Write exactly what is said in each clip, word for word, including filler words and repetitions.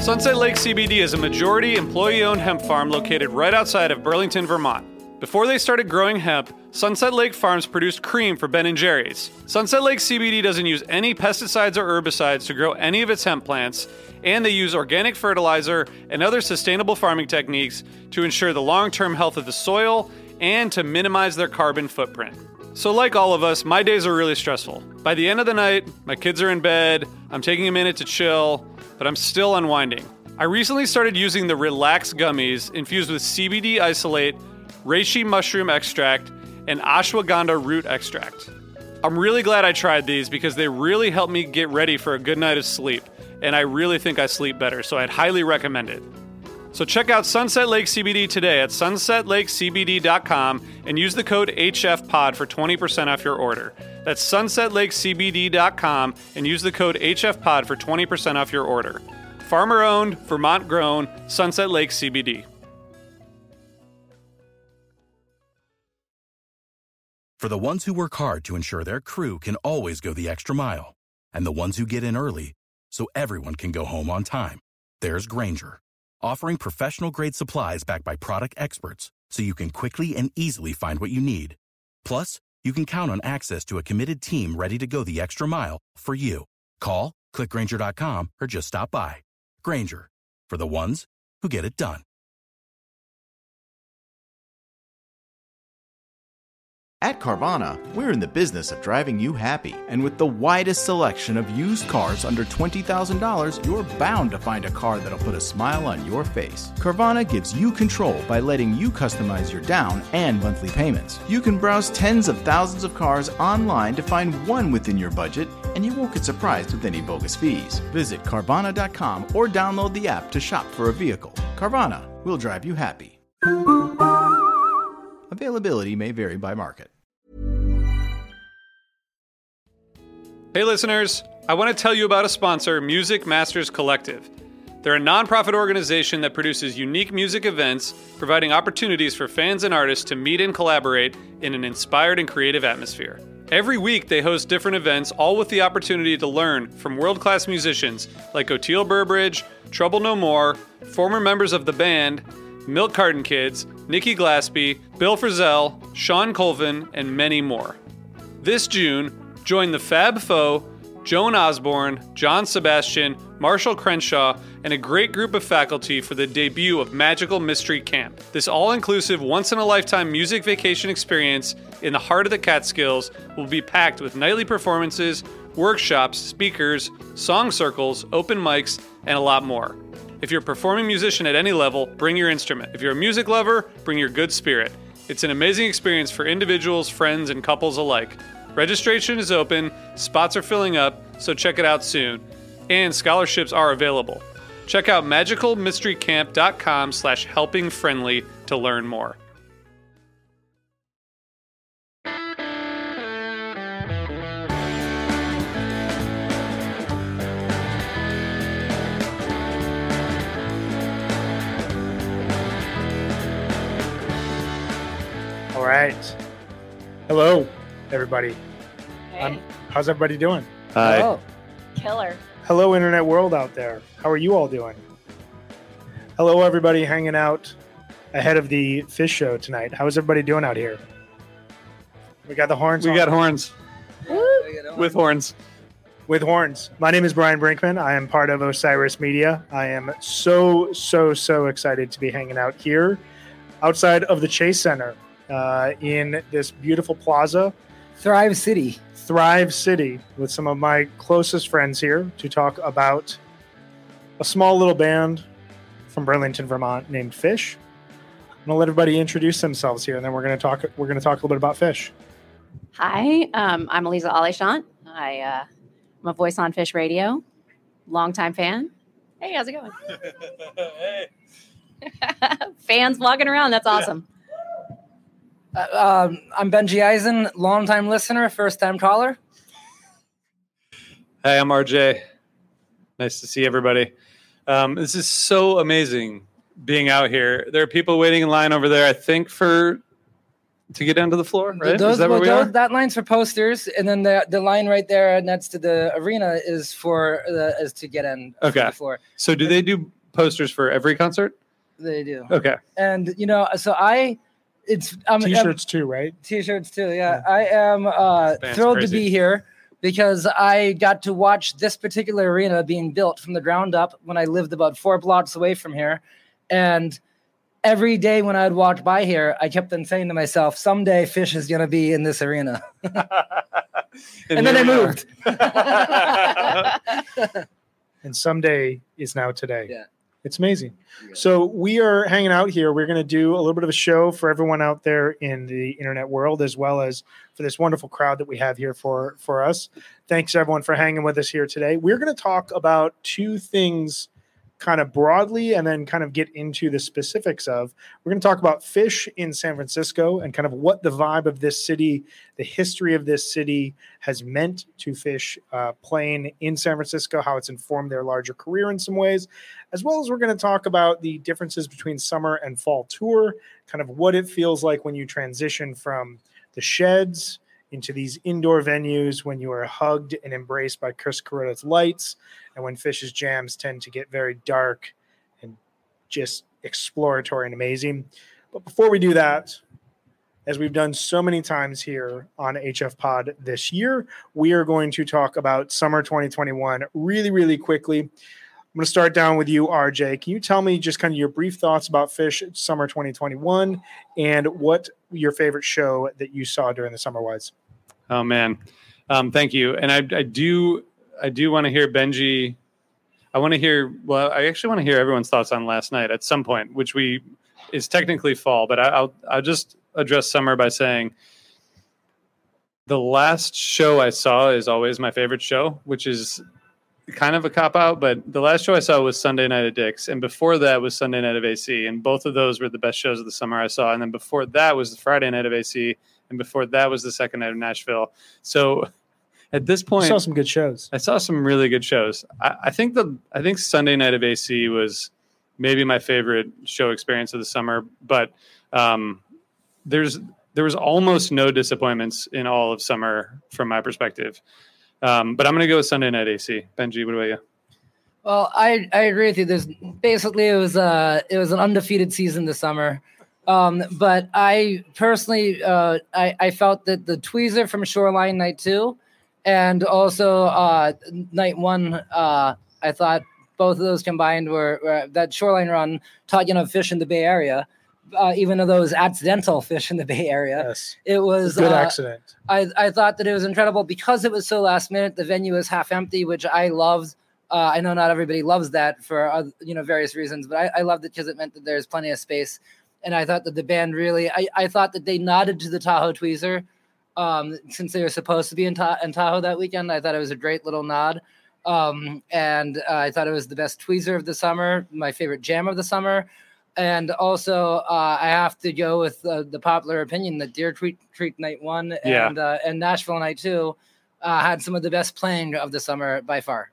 Sunset Lake C B D is a majority employee-owned hemp farm located right outside of Burlington, Vermont. Before they started growing hemp, Sunset Lake Farms produced cream for Ben and Jerry's. Sunset Lake C B D doesn't use any pesticides or herbicides to grow any of its hemp plants, and they use organic fertilizer and other sustainable farming techniques to ensure the long-term health of the soil and to minimize their carbon footprint. So like all of us, my days are really stressful. By the end of the night, my kids are in bed, I'm taking a minute to chill, but I'm still unwinding. I recently started using the Relax gummies infused with C B D isolate, reishi mushroom extract, and ashwagandha root extract. I'm really glad I tried these because they really helped me get ready for a good night of sleep, and I really think I sleep better, so I'd highly recommend it. So check out Sunset Lake C B D today at sunset lake c b d dot com and use the code H F pod for twenty percent off your order. That's sunset lake c b d dot com and use the code H F pod for twenty percent off your order. Farmer-owned, Vermont-grown, Sunset Lake C B D. For the ones who work hard to ensure their crew can always go the extra mile, and the ones who get in early so everyone can go home on time, there's Grainger, offering professional-grade supplies backed by product experts so you can quickly and easily find what you need. Plus, you can count on access to a committed team ready to go the extra mile for you. Call, click Grainger dot com, or just stop by. Grainger, for the ones who get it done. At Carvana, we're in the business of driving you happy. And with the widest selection of used cars under twenty thousand dollars, you're bound to find a car that'll put a smile on your face. Carvana gives you control by letting you customize your down and monthly payments. You can browse tens of thousands of cars online to find one within your budget, and you won't get surprised with any bogus fees. Visit Carvana dot com or download the app to shop for a vehicle. Carvana will drive you happy. Availability may vary by market. Hey listeners, I want to tell you about a sponsor, Music Masters Collective. They're a nonprofit organization that produces unique music events, providing opportunities for fans and artists to meet and collaborate in an inspired and creative atmosphere. Every week they host different events, all with the opportunity to learn from world-class musicians like Oteil Burbridge, Trouble No More, former members of the band, Milk Carton Kids, Nikki Glaspie, Bill Frisell, Sean Colvin, and many more. This June, join the Fab Four, Joan Osborne, John Sebastian, Marshall Crenshaw, and a great group of faculty for the debut of Magical Mystery Camp. This all-inclusive, once-in-a-lifetime music vacation experience in the heart of the Catskills will be packed with nightly performances, workshops, speakers, song circles, open mics, and a lot more. If you're a performing musician at any level, bring your instrument. If you're a music lover, bring your good spirit. It's an amazing experience for individuals, friends, and couples alike. Registration is open, spots are filling up, so check it out soon. And scholarships are available. Check out magical mystery camp dot com slash helping friendly to learn more. All right. Hello, everybody. Hey. Um, how's everybody doing? Hi. Oh, killer. Hello, internet world out there. How are you all doing? Hello, everybody hanging out ahead of the fish show tonight. How is everybody doing out here? We got the horns. We on. got horns. With horns. With horns. My name is Brian Brinkman. I am part of Osiris Media. I am so, so, so excited to be hanging out here outside of the Chase Center uh, in this beautiful plaza. Thrive City. Thrive City with some of my closest friends here to talk about a small little band from Burlington, Vermont named Fish. I'm going to let everybody introduce themselves here, and then we're going to talk we're going to talk a little bit about Fish. Hi, um, I'm Eliza Aleshant. I, uh, I'm a voice on Fish Radio, longtime fan. Hey, how's it going? Hey. Fans walking around. That's awesome. Uh, um, I'm Benji Eisen, longtime listener, first-time caller. Hey, I'm R J. Nice to see everybody. Um, this is so amazing being out here. There are people waiting in line over there, I think, for to get down to the floor, right? Those, is that well, where we those, are? That line's for posters, and then the the line right there next to the arena is for the is to get in. Okay. For the floor. So do they do posters for every concert? They do. Okay. And you know, so I, it's um, T-shirts too, right? T-shirts too. Yeah, I am uh, band's thrilled crazy. to be here because I got to watch this particular arena being built from the ground up when I lived about four blocks away from here, and every day when I'd walk by here, I kept on saying to myself, someday Fish is going to be in this arena. and then I here we moved. And someday is now today. Yeah. It's amazing. So we are hanging out here. We're going to do a little bit of a show for everyone out there in the internet world, as well as for this wonderful crowd that we have here for, for us. Thanks, everyone, for hanging with us here today. We're going to talk about two things kind of broadly and then kind of get into the specifics of. We're going to talk about Fish in San Francisco and kind of what the vibe of this city, the history of this city has meant to Fish uh, playing in San Francisco, how it's informed their larger career in some ways, as well as we're going to talk about the differences between summer and fall tour, kind of what it feels like when you transition from the sheds into these indoor venues, when you are hugged and embraced by Chris Carrota's lights, and when Fish's jams tend to get very dark and just exploratory and amazing. But before we do that, as we've done so many times here on H F Pod this year, we are going to talk about summer twenty twenty-one really, really quickly. I'm going to start down with you, R J. Can you tell me just kind of your brief thoughts about Fish summer twenty twenty-one and what your favorite show that you saw during the summer was? Oh man, um, thank you. And I, I do, I do want to hear Benji. I want to hear. Well, I actually want to hear everyone's thoughts on last night at some point, which we is technically fall, but I, I'll I'll just address summer by saying the last show I saw is always my favorite show, which is kind of a cop out. But the last show I saw was Sunday Night at Dick's, and before that was Sunday Night of A C, and both of those were the best shows of the summer I saw. And then before that was the Friday Night of A C. And before that was the second night of Nashville. So at this point, I saw some good shows. I saw some really good shows. I, I think the I think Sunday Night of A C was maybe my favorite show experience of the summer. But um, there's there was almost no disappointments in all of summer from my perspective. Um, but I'm going to go with Sunday Night A C. Benji, what about you? Well, I, I agree with you. There's basically it was uh it was an undefeated season this summer. Um, but I personally, uh, I, I felt that the tweezer from Shoreline night two and also, uh, night one, uh, I thought both of those combined were, were that Shoreline run taught, you know, Fish in the Bay Area, uh, even though those accidental Fish in the Bay Area, Yes. it was It's a good uh, accident. I, I thought that it was incredible because it was so last minute. The venue was half empty, which I loved. Uh, I know not everybody loves that for, uh, you know, various reasons, but I, I loved it because it meant that there's plenty of space. And I thought that the band really, I, I thought that they nodded to the Tahoe Tweezer um, since they were supposed to be in, Ta- in Tahoe that weekend. I thought it was a great little nod. Um, and uh, I thought it was the best tweezer of the summer, my favorite jam of the summer. And also, uh, I have to go with uh, the popular opinion that Deer Creek, Creek Night one and, Yeah. uh, and Nashville Night two uh, had some of the best playing of the summer by far.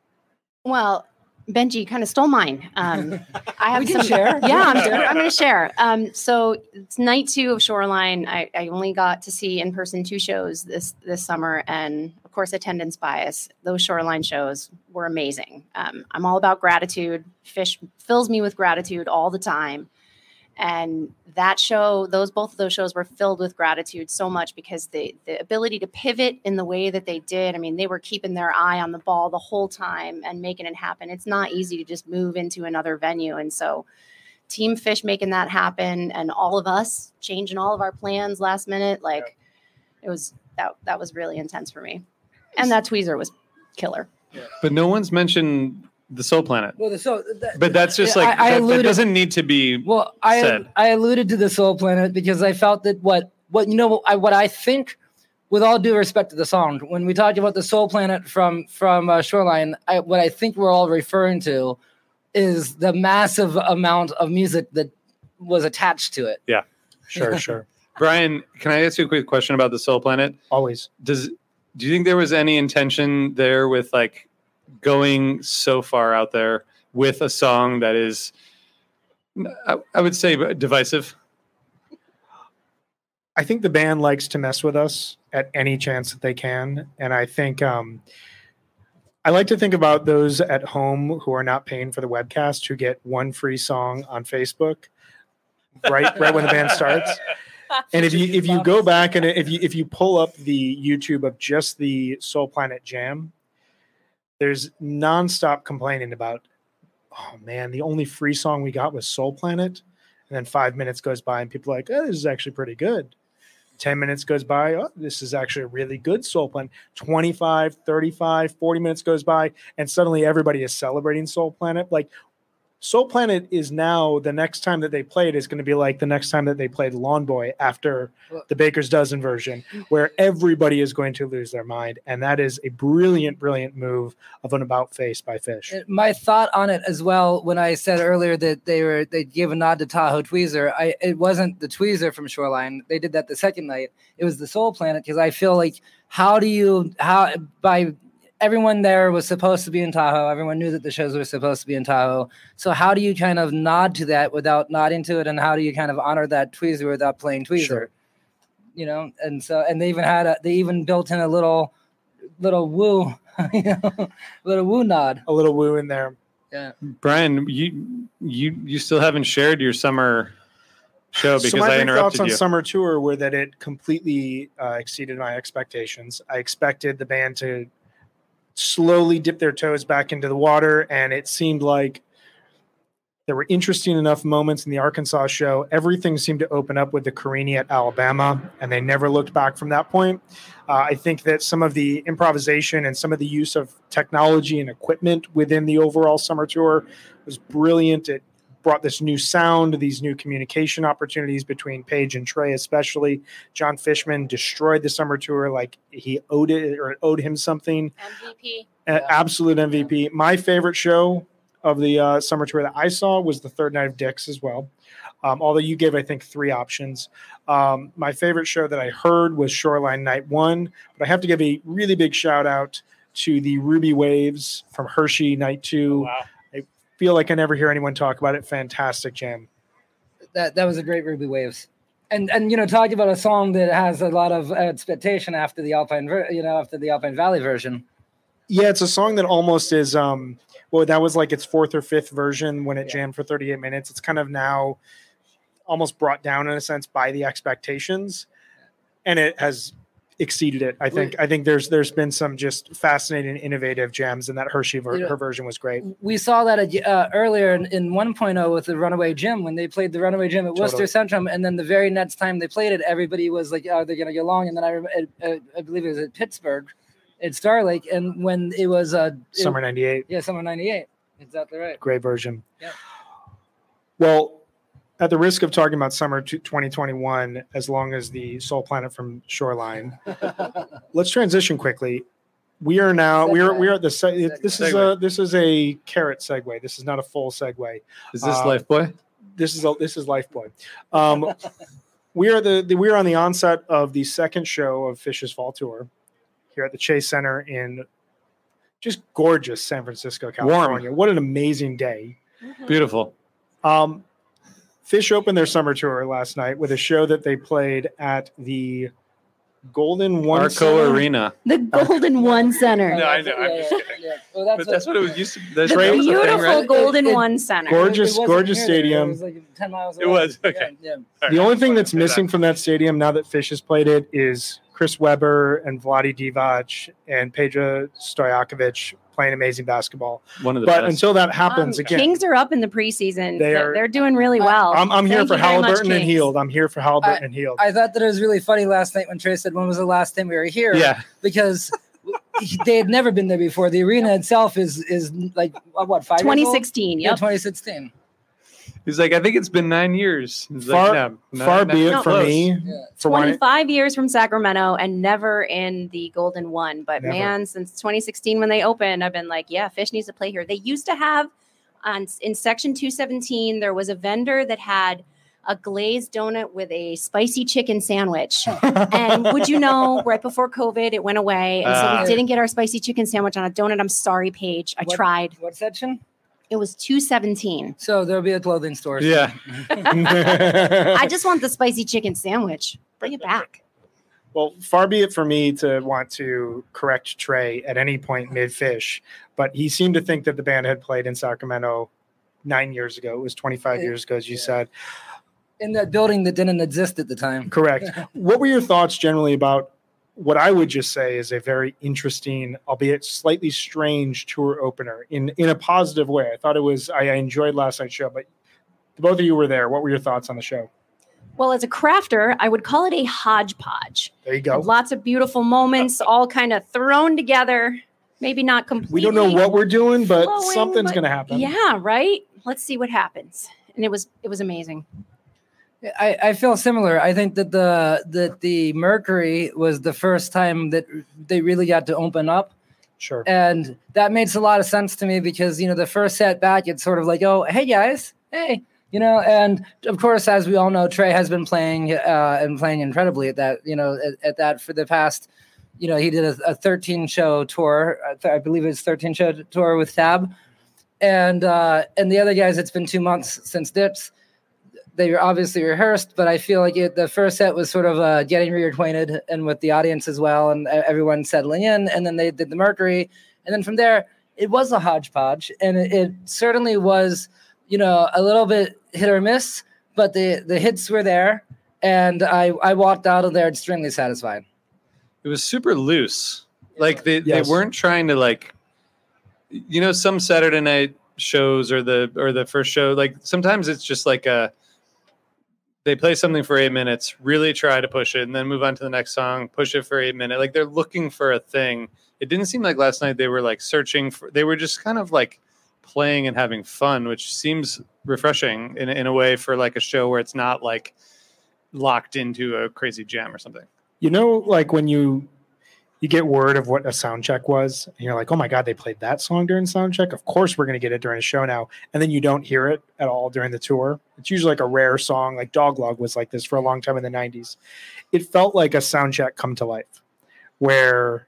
Well, Benji kind of stole mine. Um, I have We can some, share. Yeah, I'm, I'm going to share. Um, so it's night two of Shoreline. I, I only got to see in person two shows this this summer, and of course, attendance bias. Those Shoreline shows were amazing. Um, I'm all about gratitude. Fish fills me with gratitude all the time. And that show, those both of those shows were filled with gratitude so much because the the ability to pivot in the way that they did. I mean, they were keeping their eye on the ball the whole time and making it happen. It's not easy to just move into another venue. And so Team Fish making that happen and all of us changing all of our plans last minute, like it was that that was really intense for me. And that tweezer was killer. But no one's mentioned the Soul Planet. Well, so that, But that's just I- like, I that, that alluded- doesn't need to be Well, I said. I alluded to the Soul Planet because I felt that what what you know I, what I think, with all due respect to the song, when we talked about the Soul Planet from from uh, Shoreline, I, what I think we're all referring to is the massive amount of music that was attached to it. Yeah. Sure, sure. Brian, can I ask you a quick question about the Soul Planet? Always. Does do you think there was any intention there with like going so far out there with a song that is, I, I would say, divisive? I think the band likes to mess with us at any chance that they can. And I think um, I like to think about those at home who are not paying for the webcast who get one free song on Facebook right right when the band starts. And if you if you go back and if you if you pull up the YouTube of just the Soul Planet Jam, there's nonstop complaining about, oh man, the only free song we got was Soul Planet. And then five minutes goes by and people are like, oh, this is actually pretty good. ten minutes goes by. Oh, this is actually a really good Soul Planet. twenty-five, thirty-five, forty minutes goes by. And suddenly everybody is celebrating Soul Planet. Like Soul Planet is now the next time that they play it is going to be like the next time that they played Lawn Boy after the Baker's Dozen version, where everybody is going to lose their mind. And that is a brilliant, brilliant move of an about face by Fish. My thought on it as well, when I said earlier that they were they gave a nod to Tahoe Tweezer, I it wasn't the Tweezer from Shoreline. They did that the second night. It was the Soul Planet, because I feel like how do you how by everyone there was supposed to be in Tahoe. Everyone knew that the shows were supposed to be in Tahoe. So how do you kind of nod to that without nodding to it? And how do you kind of honor that Tweezer without playing Tweezer? Sure. You know, and so, and they even had a, they even built in a little, little woo, you know, little woo nod. A little woo in there. Yeah. Brian, you, you, you still haven't shared your summer show because so my I big interrupted thoughts on you. Summer Tour were that it completely uh, exceeded my expectations. I expected the band to slowly dip their toes back into the water, and it seemed like there were interesting enough moments in the Arkansas show. Everything seemed to open up with the Carini at Alabama, and they never looked back from that point. Uh, I think that some of the improvisation and some of the use of technology and equipment within the overall Summer Tour was brilliant. It brought this new sound, these new communication opportunities between Paige and Trey, especially. John Fishman destroyed the Summer Tour like he owed it or it owed him something. M V P. Uh, absolute M V P. My favorite show of the uh, Summer Tour that I saw was the third night of Dick's as well. Um, although you gave, I think, three options. Um, my favorite show that I heard was Shoreline Night One, but I have to give a really big shout out to the Ruby Waves from Hershey Night Two. Oh, wow. Feel like I never hear anyone talk about it. Fantastic jam. That that was a great Ruby Waves, and and you know, talking about a song that has a lot of expectation after the Alpine, ver- you know, after the Alpine Valley version. Yeah, it's a song that almost is. Um, well, that was like its fourth or fifth version when it Yeah. jammed for thirty-eight minutes. It's kind of now almost brought down in a sense by the expectations, and it has exceeded it. I think. I think there's there's been some just fascinating, innovative jams, and that Hershey ver- You know, her version was great. We saw that uh, earlier in, in one point oh with the Runaway Gym when they played the Runaway Gym at Totally. Worcester Centrum, and then the very next time they played it, everybody was like, "Oh, they're gonna get along." And then I rem- I, I believe it was at Pittsburgh, at Star Lake, and when it was uh, it- Summer ninety-eight, yeah, summer ninety-eight, exactly right. great version. Yeah. Well, at the risk of talking about summer twenty twenty-one, as long as the Soul Planet from Shoreline, let's transition quickly. We are now we are we are at the se- this is a this is a carrot segue. This is not a full segue. Is this Uh, Lifeboy? This is a, this is Lifeboy. Um, we are the, the we are on the onset of the second show of Fish's Fall Tour here at the Chase Center in just gorgeous San Francisco, California. What an amazing day! Beautiful. Um, Fish opened their summer tour last night with a show that they played at the Golden One Arco Center. Arena. The Golden One Center. No, I know. I'm just kidding. Yeah. Well, that's, But that's what it was used to. That's The that was the thing, beautiful right? Golden It- it- One Center. Gorgeous, It wasn't gorgeous near there. stadium. It was like ten miles away. It was, okay. Yeah, All The right. only thing that's Say missing that. from that stadium now that Fish has played it is Chris Webber and Vladi Divac and Pedro Stojakovic playing amazing basketball. One of the But best. until that happens Um, again, Kings are up in the preseason. They They're, are- they're doing really well. I'm, I'm here Thank for you very much, Halliburton and Kings. Healed. I'm here for Halliburton and Healed. I thought that it was really funny last night when Trey said, "When was the last time we were here?" yeah. because they had never been there before. The arena itself is is like what five? twenty years old? sixteen. Yeah, Yep. twenty sixteen. He's like, I think it's been nine years. He's Far- like, no, Far not- be not it from close. me Yeah. for wanting, twenty-five years from Sacramento and never in the Golden One. But Never. man, since twenty sixteen when they opened, I've been like, yeah, Fish needs to play here. They used to have on in section two seventeen, there was a vendor that had a glazed donut with a spicy chicken sandwich. And would you know, right before COVID, it went away. And so Ah. we didn't get our spicy chicken sandwich on a donut. I'm sorry, Paige. I What- tried. What section? It was two seventeen. So there'll be a clothing store. soon. Yeah. I just want the spicy chicken sandwich. Bring it back. Well, far be it for me to want to correct Trey at any point mid-fish, but he seemed to think that the band had played in Sacramento nine years ago. It was twenty-five years ago, as you Yeah. said. In that building that didn't exist at the time. Correct. What were your thoughts generally about what I would just say is a very interesting, albeit slightly strange tour opener in, in a positive way? I thought it was, I, I enjoyed last night's show, but both of you were there. What were your thoughts on the show? Well, as a crafter, I would call it a hodgepodge. There you go. Lots of beautiful moments, all kind of thrown together. Maybe not completely. We don't know what we're doing, but flowing, something's but going to happen. Yeah, right. Let's see what happens. And it was it was amazing. I, I feel similar. I think that the that the Mercury was the first time that they really got to open up. Sure. And that makes a lot of sense to me because, you know, the first set back, it's sort of like, oh, hey, guys, hey, you know, and of course, as we all know, Trey has been playing uh, and playing incredibly at that, you know, at, at that for the past, you know, he did a, a thirteen show tour. I believe it's thirteen show tour with Tab. And uh, and the other guys, it's been two months since Dips. They were obviously rehearsed, but I feel like it, the first set was sort of uh, getting reacquainted and with the audience as well, and everyone settling in. And then they did the Mercury. And then from there, it was a hodgepodge. And it, it certainly was, you know, a little bit hit or miss, but the, the hits were there. And I, I walked out of there extremely satisfied. It was super loose. Like they, Yes. they weren't trying to like, you know, some Saturday night shows or the or the first show, like sometimes it's just like a they play something for eight minutes, really try to push it, and then move on to the next song, push it for eight minutes. Like they're looking for a thing. It didn't seem like last night they were like searching for. They were just kind of like playing and having fun, which seems refreshing in in a way for like a show where it's not like locked into a crazy jam or something. You know, like when you you get word of what a sound check was, and you're like, oh my God, they played that song during sound check. Of course we're going to get it during a show now. And then you don't hear it at all during the tour. It's usually like a rare song, like Doglog was like this for a long time in the nineties. It felt like a sound check come to life, where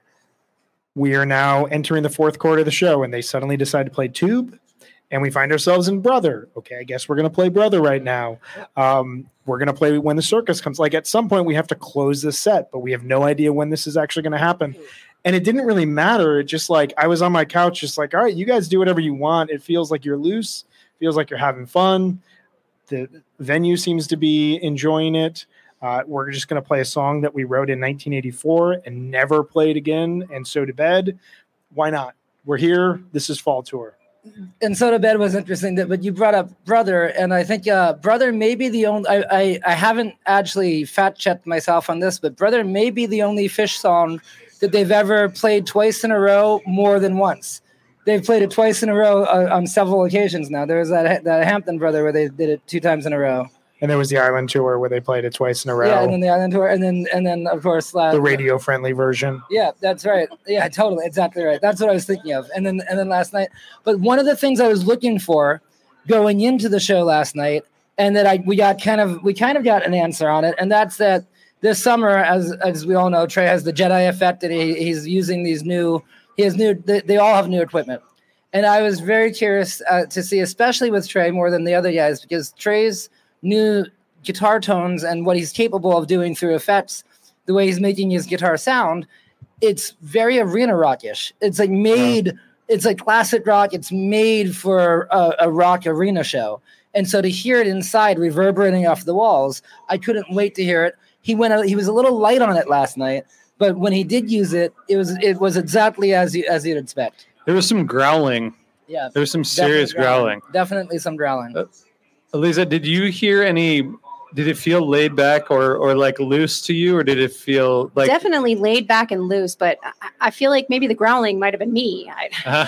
we are now entering the fourth quarter of the show and they suddenly decide to play Tube. And we find ourselves in Brother. Okay, I guess we're going to play Brother right now. Um, we're going to play When the Circus Comes. Like at some point we have to close this set, but we have no idea when this is actually going to happen. And it didn't really matter. It just like I was on my couch just like, all right, you guys do whatever you want. It feels like you're loose. Feels like you're having fun. The venue seems to be enjoying it. Uh, we're just going to play a song that we wrote in nineteen eighty-four and never played again. And so to bed. Why not? We're here. This is Fall Tour. And so to bed was interesting, that, but you brought up Brother, and I think uh, Brother may be the only. I, I I haven't actually fact checked myself on this, but Brother may be the only Fish song that they've ever played twice in a row, more than once. They've played it twice in a row uh, on several occasions now. There was that that Hampton Brother where they did it two times in a row. And there was the Island Tour where they played it twice in a row. Yeah, and then the Island Tour, and then and then of course last, the radio-friendly version. Yeah, that's right. Yeah, totally, exactly right. That's what I was thinking of. And then and then last night. But one of the things I was looking for going into the show last night, and that I we got kind of we kind of got an answer on it, and that's that this summer, as as we all know, Trey has the Jedi effect, and he, he's using these new. He has new. They, they all have new equipment, and I was very curious uh, to see, especially with Trey more than the other guys, because Trey's new guitar tones and what he's capable of doing through effects, the way he's making his guitar sound, it's very arena rockish. It's like made, yeah. It's like classic rock. It's made for a, a rock arena show. And so to hear it inside reverberating off the walls, I couldn't wait to hear it. He went, he was a little light on it last night, but when he did use it, it was, it was exactly as you, as you'd expect. There was some growling. Yeah. There was some serious growling. growling. Definitely some growling. Uh, Elisa, did you hear any, did it feel laid back or, or like loose to you, or did it feel like... Definitely laid back and loose, but I, I feel like maybe the growling might have been me. I,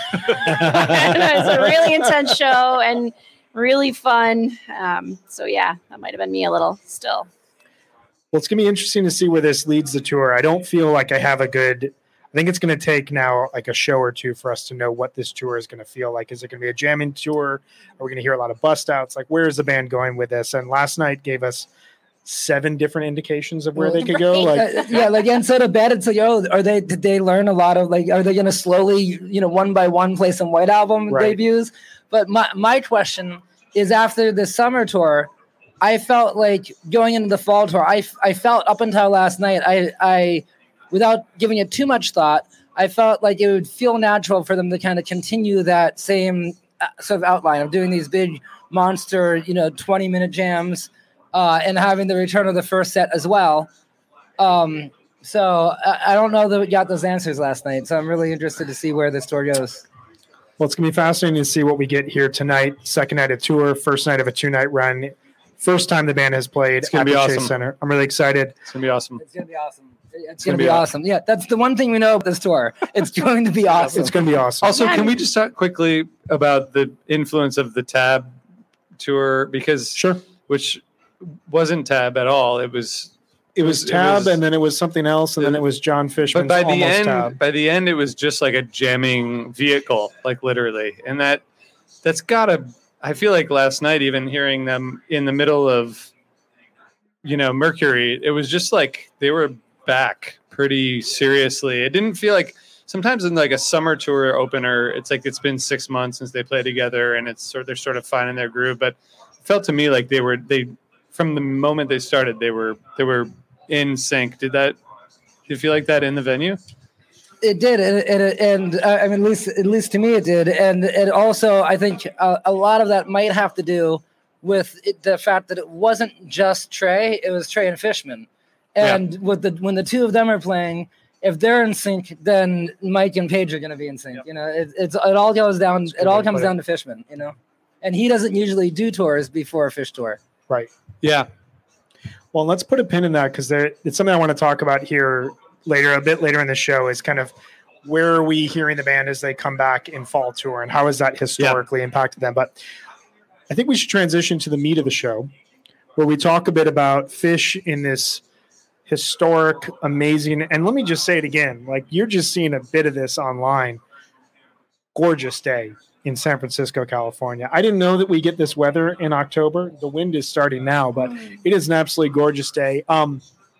I don't know, it's a really intense show and really fun. Um, so yeah, that might have been me a little still. Well, it's going to be interesting to see where this leads the tour. I don't feel like I have a good... I think it's going to take now like a show or two for us to know what this tour is going to feel like. Is it going to be a jamming tour? Are we going to hear a lot of bust outs? Like, where is the band going with this? And last night gave us seven different indications of where they could go. Like, uh, yeah, like, and so to bed, it's like, oh, are they, did they learn a lot of, like, are they going to slowly, you know, one by one play some White Album right. debuts? But my, my question is, after the summer tour, I felt like going into the fall tour, I, I felt up until last night, I, I, without giving it too much thought, I felt like it would feel natural for them to kind of continue that same sort of outline of doing these big monster, you know, twenty minute jams, uh, and having the return of the first set as well. Um, so I, I don't know that we got those answers last night. So I'm really interested to see where this tour goes. Well, it's going to be fascinating to see what we get here tonight. Second night of tour, first night of a two night run. First time the band has played it's gonna at be the awesome. Chase Center. I'm really excited. It's going to be awesome. It's going to be awesome. It's, it's going to be be awesome. Yeah, that's the one thing we know about this tour. It's going to be awesome. It's going to be awesome. Also, can we just talk quickly about the influence of the Tab tour? Because sure, which wasn't Tab at all. It was it was Tab, it was, and then it was something else, and it, then it was John Fishman's But by the Almost end, Tab. by the end, it was just like a jamming vehicle, like literally, and that that's gotta. I feel like last night, even hearing them in the middle of, you know, Mercury, it was just like they were back pretty seriously. It didn't feel like sometimes in like a summer tour opener, it's like it's been six months since they play together and it's sort they're sort of finding their groove. But it felt to me like they were they from the moment they started, they were they were in sync. Did that did you feel like that in the venue? It did, and and, and uh, I mean, at least at least to me, it did, and it also I think a, a lot of that might have to do with it, the fact that it wasn't just Trey; it was Trey and Fishman, and yeah. with the when the two of them are playing, if they're in sync, then Mike and Page are going to be in sync. Yep. You know, it, it's it all goes down. It all comes down to Fishman. You know, and he doesn't usually do tours before a Fish tour. Right. Yeah. Well, let's put a pin in that because it's something I want to talk about here later, a bit later in the show, is kind of where are we hearing the band as they come back in fall tour and how has that historically yeah. impacted them. But I think we should transition to the meat of the show where we talk a bit about Fish in this historic, amazing, and let me just say it again, like you're just seeing a bit of this online, gorgeous day in San Francisco, California. I didn't know that we get this weather in October. The wind is starting now, but it is an absolutely gorgeous day. Um,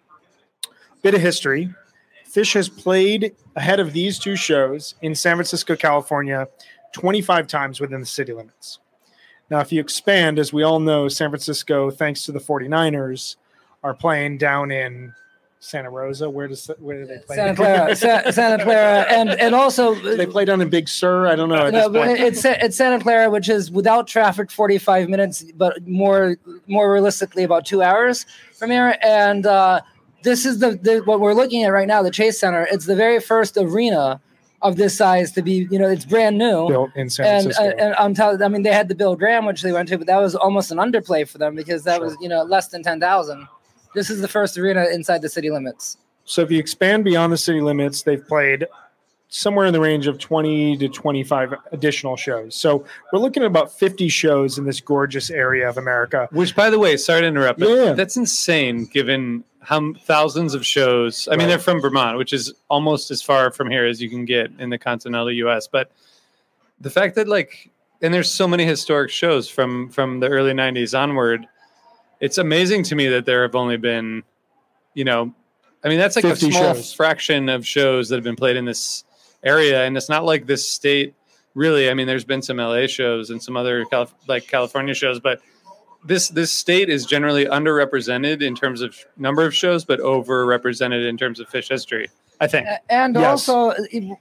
bit of history. Fish has played ahead of these two shows in San Francisco, California, twenty-five times within the city limits. Now, if you expand, as we all know, San Francisco, thanks to the forty-niners, are playing down in Santa Rosa. Where does where do they play? Santa Clara, Sa- Santa Clara, and and also do they play down in Big Sur. I don't know. At no, this point. It's it's Santa Clara, which is without traffic, forty-five minutes, but more more realistically, about two hours from here. And uh, this is the, the what we're looking at right now, the Chase Center. It's the very first arena of this size to be, you know, it's brand new. Built in San and, Francisco. Uh, and I'm telling, I mean, they had the Bill Graham, which they went to, but that was almost an underplay for them because that sure. was, you know, less than ten thousand. This is the first arena inside the city limits. So if you expand beyond the city limits, they've played somewhere in the range of twenty to twenty-five additional shows. So we're looking at about fifty shows in this gorgeous area of America. Which, by the way, sorry to interrupt, but yeah. that's insane given how thousands of shows. I right. mean, they're from Vermont, which is almost as far from here as you can get in the continental U S. But the fact that, like, and there's so many historic shows from, from the early nineties onward, it's amazing to me that there have only been, you know, I mean, that's like a small shows. fraction of shows that have been played in this area. And it's not like this state really, I mean, there's been some L A shows and some other Calif- like California shows, but this, this state is generally underrepresented in terms of number of shows, but overrepresented in terms of Fish history, I think. And yes. also,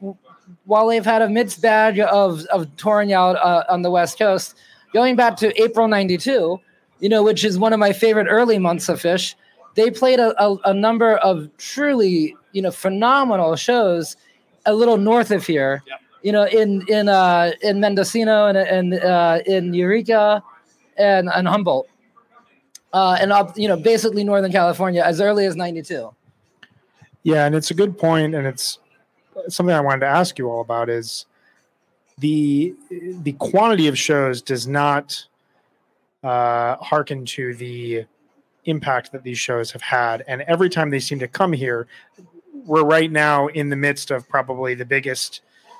while they've had a mixed bag of, of touring out uh, on the West Coast, going back to April ninety-two, you know, which is one of my favorite early months of Fish, they played a, a, a number of truly, you know, phenomenal shows a little north of here, yep. you know, in in uh, in Mendocino and, and uh, in Eureka and, and Humboldt, uh, and up, you know, basically Northern California as early as ninety-two. Yeah, and it's a good point, and it's something I wanted to ask you all about is the the quantity of shows does not uh, hearken to the impact that these shows have had. And every time they seem to come here, we're right now in the midst of probably the biggest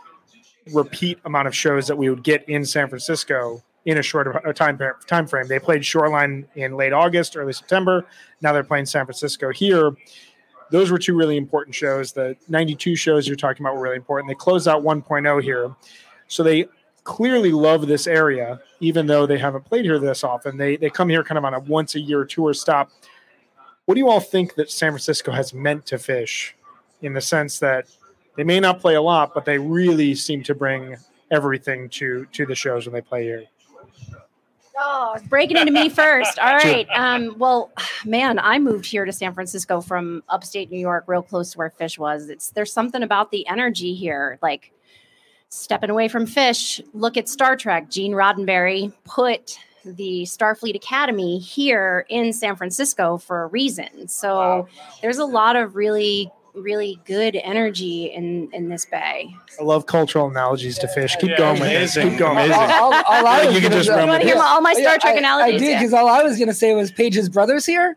repeat amount of shows that we would get in San Francisco in a short time, time frame. They played Shoreline in late August, early September. Now they're playing San Francisco here. Those were two really important shows. The ninety-two shows you're talking about were really important. They closed out one point oh here. So they clearly love this area, even though they haven't played here this often. They they come here kind of on a once a year tour stop. What do you all think that San Francisco has meant to Phish, in the sense that they may not play a lot, but they really seem to bring everything to to the shows when they play here? Oh, breaking into me first. All right. Um, well, man, I moved here to San Francisco from upstate New York, real close to where Phish was. It's there's something about the energy here, like stepping away from Phish. Look at Star Trek. Gene Roddenberry put the Starfleet Academy here in San Francisco for a reason. So wow. There's a lot of really, really good energy in, in this bay. I love cultural analogies to Phish. Keep yeah, going with this. Keep going. Amazing. All, all, all I was you can just run you want to hear my, all my Star Trek I, analogies? I did, because yeah. all I was going to say was Paige's brothers here.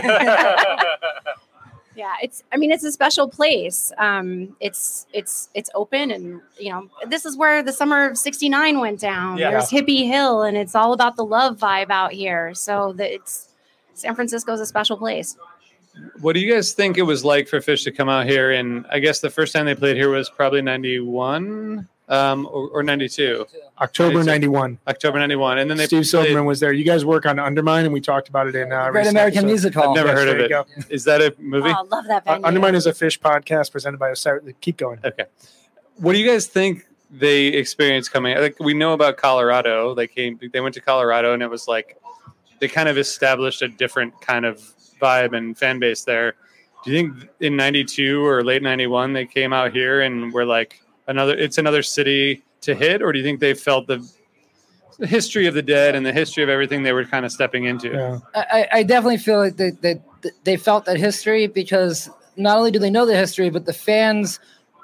Yeah, it's, I mean, it's a special place. Um, it's, it's, it's open, and, you know, this is where the summer of sixty-nine went down. Yeah. There's Hippie Hill, and it's all about the love vibe out here. So that it's, San Francisco is a special place. What do you guys think it was like for Phish to come out here? And I guess the first time they played here was probably ninety-one um, or, or ninety-two. October ninety-one. October ninety-one. And then they Steve played, Silverman was there. You guys work on Undermine, and we talked about it in uh, Great American episode. Music Hall. I've never yes, heard of it. Go. Is that a movie? Oh, love that venue. Uh, Undermine is a Phish podcast presented by Osiris. Keep going. Okay. What do you guys think they experienced coming? Like, we know about Colorado. They came. They went to Colorado, and it was like they kind of established a different kind of vibe and fan base there. Do you think in ninety-two or late ninety-one they came out here and were like another? It's another city to hit, or do you think they felt the, the history of the Dead and the history of everything they were kind of stepping into? Yeah. I, I definitely feel like they, they they felt that history, because not only do they know the history, but the fans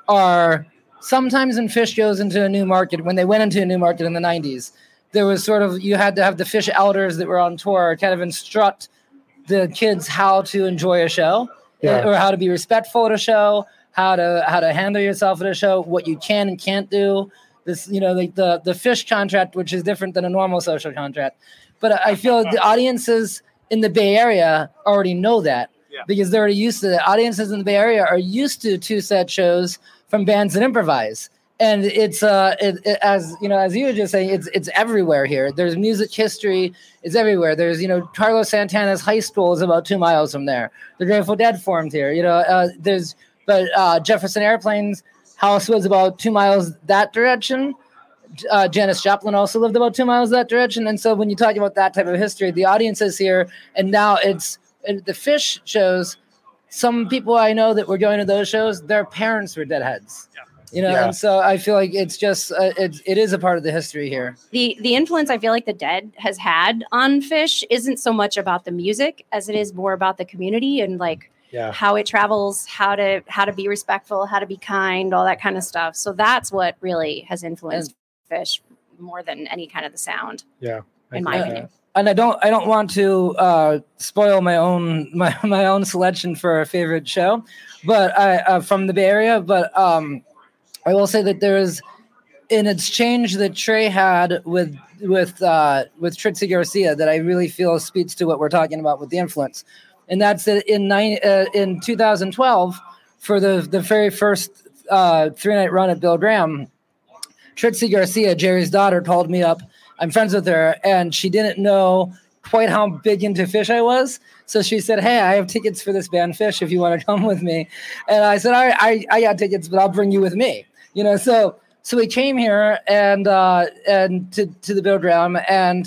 are sometimes when Phish goes into a new market. When they went into a new market in the nineties, there was sort of, you had to have the Phish elders that were on tour kind of instruct the kids how to enjoy a show. Yeah. Or how to be respectful at a show, how to how to handle yourself at a show, what you can and can't do. This, you know, like the, the Phish contract, which is different than a normal social contract. But I feel the audiences in the Bay Area already know that, yeah. because they're already used to it. Audiences in the Bay Area are used to two-set shows from bands that improvise. And it's uh, it, it, as you know, as you were just saying, it's it's everywhere here. There's music history; it's everywhere. There's you know, Carlos Santana's high school is about two miles from there. The Grateful Dead formed here. You know, uh, there's but uh, Jefferson Airplane's house was about two miles that direction. Uh, Janis Joplin also lived about two miles that direction. And so when you talk about that type of history, the audience is here, and now it's and the Phish shows. Some people I know that were going to those shows, their parents were Deadheads. Yeah. You know, yeah. And so I feel like it's just uh, it, it is a part of the history here. The the influence I feel like the Dead has had on Phish isn't so much about the music as it is more about the community and like yeah. how it travels, how to how to be respectful, how to be kind, all that kind of stuff. So that's what really has influenced and, Phish more than any kind of the sound. Yeah, in my opinion. And I don't I don't want to uh, spoil my own my, my own selection for a favorite show, but I uh, from the Bay Area, but. Um, I will say that there is an exchange that Trey had with with uh, with Trixie Garcia that I really feel speaks to what we're talking about with the influence, and that's that in nine, uh, in two thousand twelve for the the very first uh, three night run at Bill Graham, Trixie Garcia, Jerry's daughter, called me up. I'm friends with her, and she didn't know quite how big into Phish I was. So she said, "Hey, I have tickets for this band Phish if you want to come with me." And I said, "All right, I, I got tickets, but I'll bring you with me." You know, so so we came here and uh, and to, to the Bill Graham, and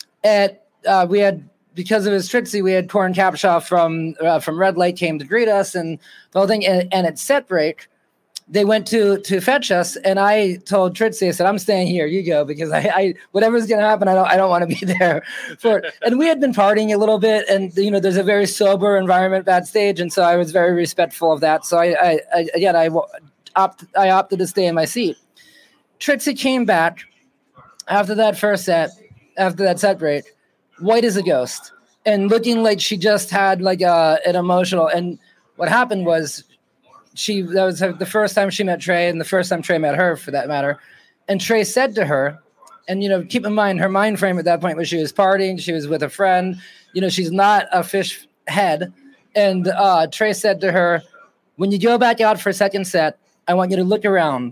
at uh, we had, because of his Trixie, we had Torn Capshaw from uh, from Red Light came to greet us and the whole thing. And, and at set break, they went to to fetch us, and I told Trixie, I said, "I'm staying here. You go, because I, I whatever's gonna happen, I don't I don't want to be there for it." And we had been partying a little bit, and you know, there's a very sober environment backstage, and so I was very respectful of that. So I, I, I again I. Opt, I opted to stay in my seat. Trixie came back after that first set, after that set break, white as a ghost, and looking like she just had like a, an emotional. And what happened was, she that was the first time she met Trey, and the first time Trey met her, for that matter. And Trey said to her, and you know, keep in mind her mind frame at that point was she was partying, she was with a friend. You know, she's not a Phish head. And uh, Trey said to her, "When you go back out for a second set, I want you to look around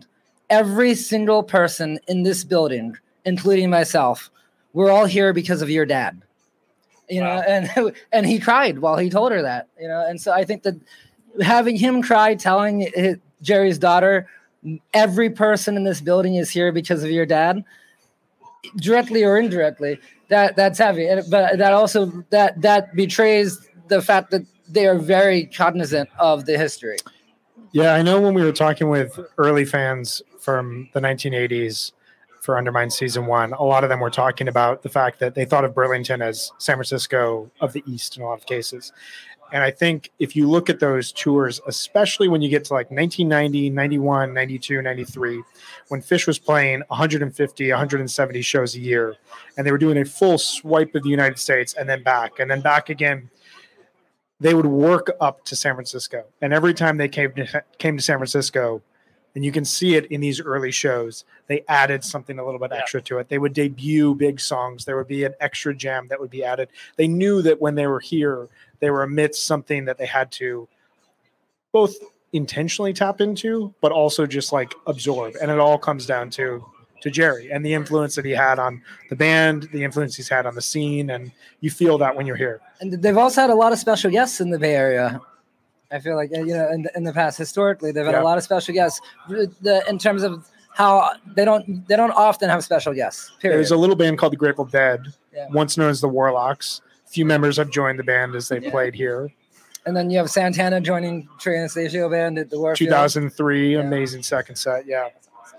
every single person in this building, including myself, we're all here because of your dad. You wow. know, and and he cried while he told her that. You know, and so I think that having him cry, telling his, Jerry's daughter, every person in this building is here because of your dad, directly or indirectly, that that's heavy. And, but that also that that betrays the fact that they are very cognizant of the history. Yeah, I know when we were talking with early fans from the nineteen eighties for Undermine Season one, a lot of them were talking about the fact that they thought of Burlington as San Francisco of the East in a lot of cases. And I think if you look at those tours, especially when you get to like nineteen ninety, ninety-one, ninety-two, ninety-three, when Phish was playing one hundred fifty, one hundred seventy shows a year, and they were doing a full swipe of the United States and then back and then back again, they would work up to San Francisco. And every time they came to, came to San Francisco, and you can see it in these early shows, they added something a little bit extra to it. They would debut big songs. There would be an extra jam that would be added. They knew that when they were here, they were amidst something that they had to both intentionally tap into, but also just like absorb. And it all comes down to to Jerry and the influence that he had on the band, the influence he's had on the scene, and you feel that when you're here. And they've also had a lot of special guests in the Bay Area. I feel like, you know, in the, in the past, historically, they've had yeah. a lot of special guests the, in terms of how they don't they don't often have special guests. Period. There's a little band called the Grateful Dead, yeah. once known as the Warlocks. A few members have joined the band as they yeah. played here. And then you have Santana joining Trey Anastasio band at the Warfield. two thousand three, yeah. amazing second set, yeah.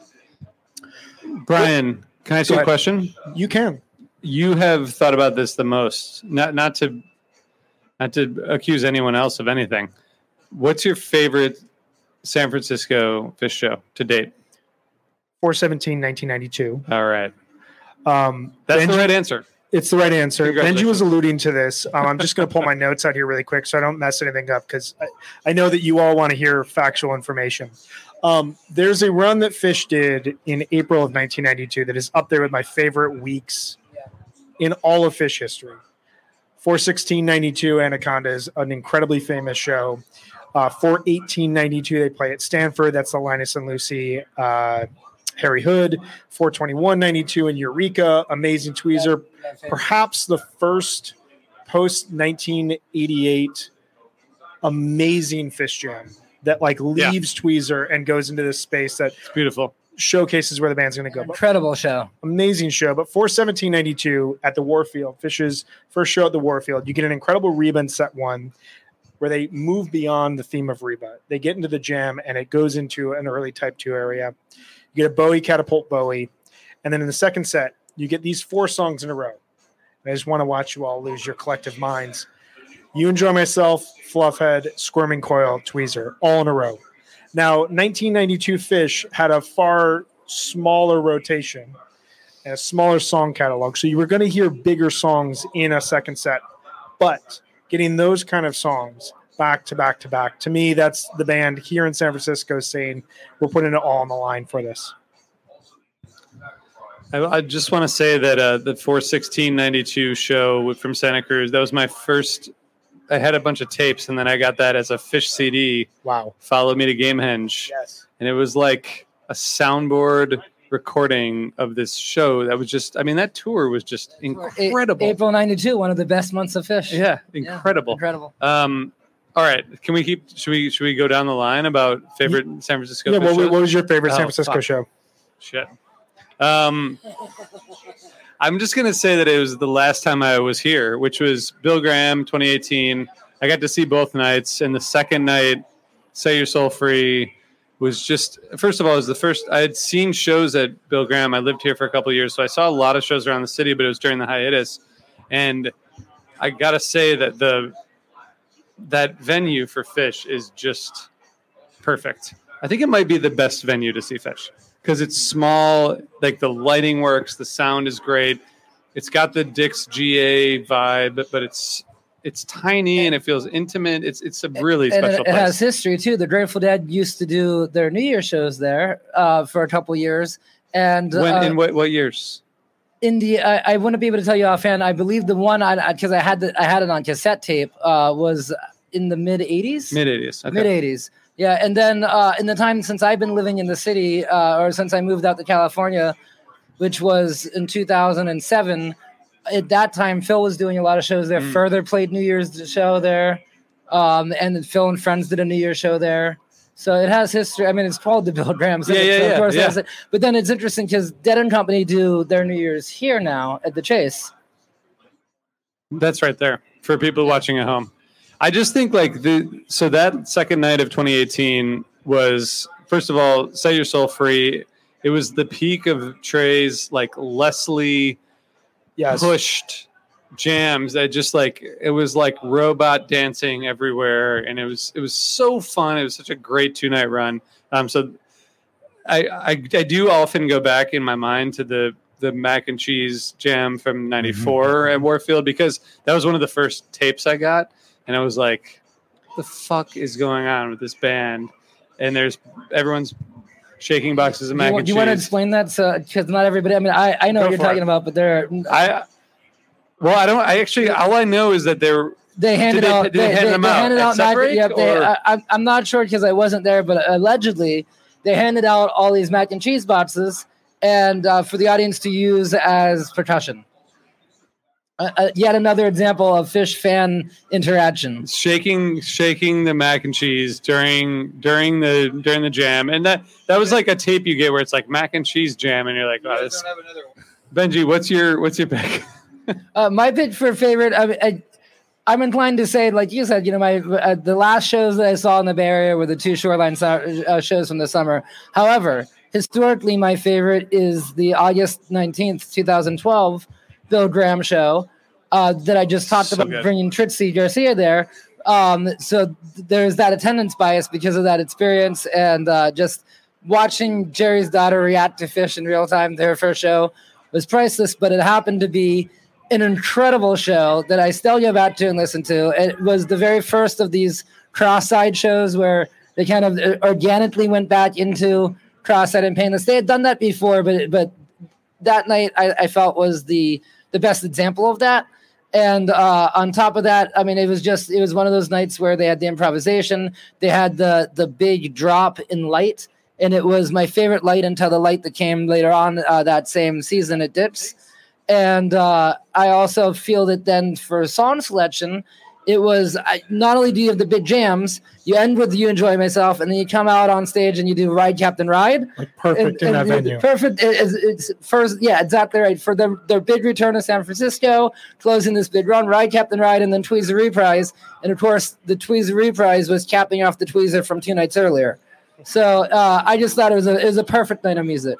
Brian, can I ask Go you a ahead. question? You can. You have thought about this the most. Not not to not to accuse anyone else of anything. What's your favorite San Francisco Phish show to date? four seventeen nineteen ninety-two. All right. Um, That's Benji, the right answer. It's the right answer. Benji was alluding to this. Um, I'm just going to pull my notes out here really quick so I don't mess anything up because I, I know that you all want to hear factual information. Um, there's a run that Phish did in April of nineteen ninety-two that is up there with my favorite weeks in all of Phish history. four sixteen ninety-two Anaconda is an incredibly famous show. Uh, four eighteen ninety-two they play at Stanford. That's the Linus and Lucy, uh, Harry Hood. four twenty-one ninety-two in Eureka. Amazing Tweezer. Perhaps the first post nineteen eighty-eight amazing Phish jam that like leaves yeah. Tweezer and goes into this space that it's beautiful. Showcases where the band's going to go. Incredible show. Amazing show. But four seventeen ninety-two at the Warfield, Phish's first show at the Warfield, you get an incredible Reba in set one where they move beyond the theme of Reba. They get into the jam and it goes into an early type two area. You get a Bowie, Catapult Bowie. And then in the second set, you get these four songs in a row. And I just want to watch you all lose your collective minds. You Enjoy Myself, Fluffhead, Squirming Coil, Tweezer, all in a row. Now, nineteen ninety-two Phish had a far smaller rotation and a smaller song catalog. So you were going to hear bigger songs in a second set. But getting those kind of songs back to back to back, to me, that's the band here in San Francisco saying, we're putting it all on the line for this. I, I just want to say that uh, the four sixteen ninety-two show from Santa Cruz, that was my first. I had a bunch of tapes, and then I got that as a Phish C D. Wow. Follow Me to Gamehenge. Yes. And it was like a soundboard recording of this show that was just, I mean, that tour was just incredible. April ninety-two, one of the best months of Phish. Yeah, incredible. Yeah, incredible. Um, all right. Can we keep, should we, should we go down the line about favorite yeah. San Francisco yeah, Phish what, shows? what was your favorite oh, San Francisco fuck. show? Shit. Um, I'm just going to say that it was the last time I was here, which was Bill Graham, twenty eighteen. I got to see both nights. And the second night, Set Your Soul Free was just, first of all, it was the first, I had seen shows at Bill Graham. I lived here for a couple of years, so I saw a lot of shows around the city, but it was during the hiatus. And I got to say that the that venue for Phish is just perfect. I think it might be the best venue to see Phish. Because it's small, like the lighting works, the sound is great. It's got the Dick's G A vibe, but it's it's tiny and it feels intimate. It's it's a really and special it, place. It has history too. The Grateful Dead used to do their New Year shows there uh, for a couple years. And when uh, in what, what years? In the I, I wouldn't be able to tell you offhand. I believe the one I because I, I had the, I had it on cassette tape uh, was in the mid eighties. Mid eighties. Okay. Mid eighties. Yeah, and then uh, in the time since I've been living in the city, uh, or since I moved out to California, which was in two thousand seven, at that time Phil was doing a lot of shows there. Mm. Further played New Year's show there, um, and then Phil and Friends did a New Year's show there. So it has history. I mean, it's called the Bill Graham Civic, yeah, yeah, so of yeah, course yeah. it has it. But then it's interesting because Dead and Company do their New Year's here now at the Chase. That's right there for people watching at home. I just think like the so that second night of twenty eighteen was, first of all, Set Your Soul Free. It was the peak of Trey's like Leslie yes. pushed jams. That just like it was like robot dancing everywhere, and it was it was so fun. It was such a great two night run. Um, so I, I I do often go back in my mind to the the mac and cheese jam from ninety-four mm-hmm. at Warfield, because that was one of the first tapes I got. And I was like, what the fuck is going on with this band? And there's everyone's shaking boxes of mac you, and do you cheese. Want to explain that? So, because not everybody, I mean, I, I know Go what you're talking it. about, but they're. I, well, I don't, I actually, all I know is that they're. They handed did they, out. Did they, they hand they, them they out? handed out mac, break, yeah, they, or? I, I'm not sure because I wasn't there, but allegedly they handed out all these mac and cheese boxes and uh, for the audience to use as percussion. Uh, uh, yet another example of Phish fan interaction. Shaking, shaking the mac and cheese during during the during the jam, and that that was like a tape you get where it's like mac and cheese jam, and you're like, oh, this. Benji, what's your what's your pick? uh, my pick for favorite, I, I, I'm inclined to say, like you said, you know, my uh, the last shows that I saw in the Bay Area were the two Shoreline so- uh, shows from the summer. However, historically, my favorite is the August nineteenth, twenty twelve. Bill Graham show uh, that I just talked so about, good. bringing Trixie Garcia there. Um, so th- there's that attendance bias because of that experience, and uh, just watching Jerry's daughter react to Phish in real time, their first show, was priceless. But it happened to be an incredible show that I still go back to and listen to. It was the very first of these cross-side shows where they kind of organically went back into cross-side and painless. They had done that before, but but that night I, I felt was the the best example of that. And uh, on top of that, I mean, it was just, it was one of those nights where they had the improvisation, they had the the big drop in light, and it was my favorite light until the light that came later on uh, that same season at Dips. And uh, I also feel that then for song selection, it was I, not only do you have the big jams, you end with You Enjoy Myself, and then you come out on stage and you do Ride Captain Ride. Like perfect and, in and that venue. Perfect. It's, it's first, yeah, exactly right. For their, their big return to San Francisco, closing this big run, Ride Captain Ride, and then Tweezer Reprise. And of course, the Tweezer Reprise was capping off the Tweezer from two nights earlier. So uh, I just thought it was a it was a perfect night of music.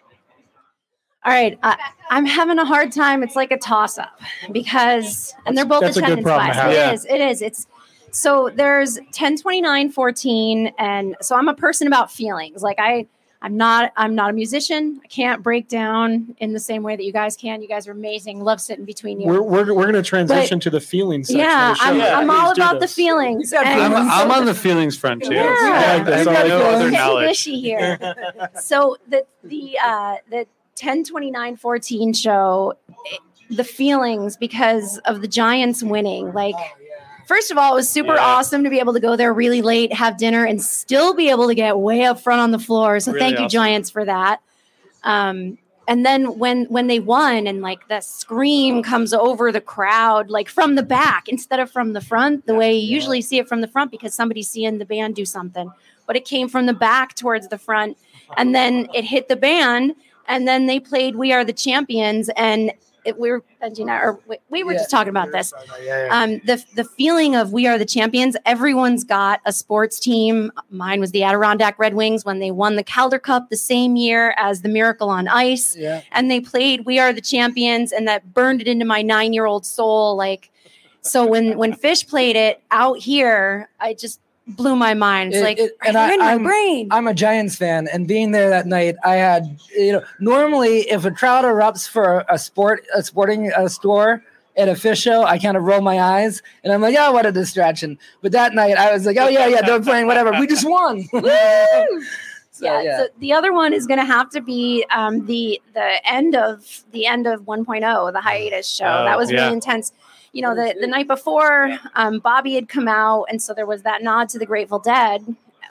All right, uh, I'm having a hard time. It's like a toss-up because, and they're both That's a good attendance problem bias. to have. It Yeah. is. It is. It's so there's ten twenty-nine fourteen, and so I'm a person about feelings. Like I, I'm not. I'm not a musician. I can't break down in the same way that you guys can. You guys are amazing. Love sitting between you. We're we're, we're going to transition But- to the feelings section. yeah, of the show. I'm, Yeah, I'm Please all do about the this. feelings. Yeah, and I'm, I'm so- on the feelings front too. Yeah, I like this. have I like no this. other Getting knowledge. wishy here. So the the uh, the ten twenty-nine fourteen show, it- the feelings because of the Giants winning. Like, first of all, it was super Yeah. awesome to be able to go there really late, have dinner, and still be able to get way up front on the floor. So Really thank you, awesome. Giants, for that. Um, and then when when they won and like the scream comes over the crowd, like from the back instead of from the front, the way you usually see it from the front because somebody's seeing the band do something, but it came from the back towards the front, and then it hit the band, and then they played "We Are the Champions," and it, we were Benji and I, or we, we were Yeah. just talking about this. Yeah, yeah. Um, the the feeling of "We Are the Champions." Everyone's got a sports team. Mine was the Adirondack Red Wings when they won the Calder Cup the same year as the Miracle on Ice, Yeah. and they played "We Are the Champions," and that burned it into my nine year old soul. Like, so when when Phish played it out here, I just blew my mind. It's It- like it- and they're I- in my I'm- brain. I'm a Giants fan, and being there that night, I had, you know, normally if a crowd erupts for a sport, a sporting uh, store at a Phish show, I kind of roll my eyes and I'm like, oh, what a distraction. But that night I was like, oh yeah, yeah, they're playing whatever. We just won. So, yeah, yeah. So the other one is going to have to be um, the the end of the end of one point oh, the hiatus show. Oh, that was yeah. really intense. You know, the, the night before, um, Bobby had come out, and so there was that nod to the Grateful Dead.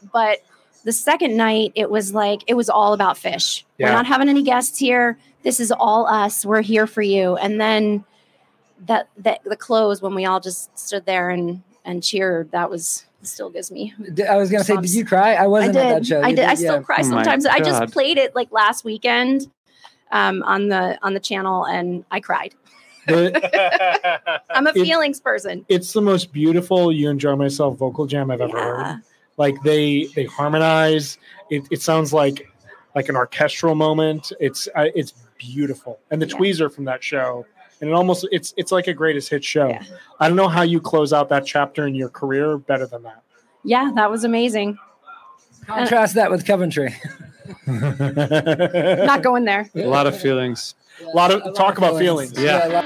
But the second night, it was like, it was all about Fish. Yeah. We're not having any guests here. This is all us. We're here for you. And then that, that the close, when we all just stood there and, and cheered, that was, still gives me. I was going to say, did you cry? I wasn't I did. at that show. I You did. I still yeah. cry Oh my sometimes. I God. just played it like last weekend um, on the, on the channel, and I cried. The- I'm a It- feelings person. it's the most beautiful You Enjoy Myself vocal jam I've ever Yeah. heard. Like they they harmonize. It, it sounds like like an orchestral moment. It's uh, it's beautiful. And the Yeah. tweezer from that show, and it almost it's it's like a greatest hit show. Yeah. I don't know how you close out that chapter in your career better than that. Yeah, that was amazing. Contrast that with Coventry. Not going there. A lot of feelings. A lot of talk about feelings. Yeah. a lot-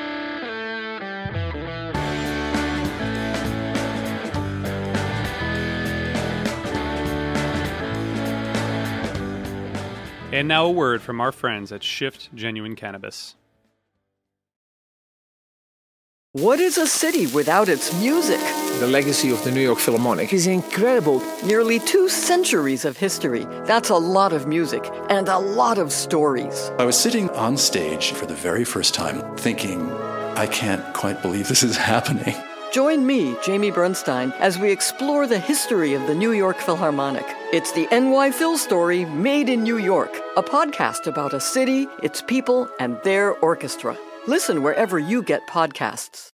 And now a word from our friends at Shift Genuine Cannabis. What is a city without its music? The legacy of the New York Philharmonic is incredible. Nearly two centuries of history. That's a lot of music and a lot of stories. I was sitting on stage for the very first time thinking, I can't quite believe this is happening. Join me, Jamie Bernstein, as we explore the history of the New York Philharmonic. It's the N Y Phil story made in New York, a podcast about a city, its people, and their orchestra. Listen wherever you get podcasts.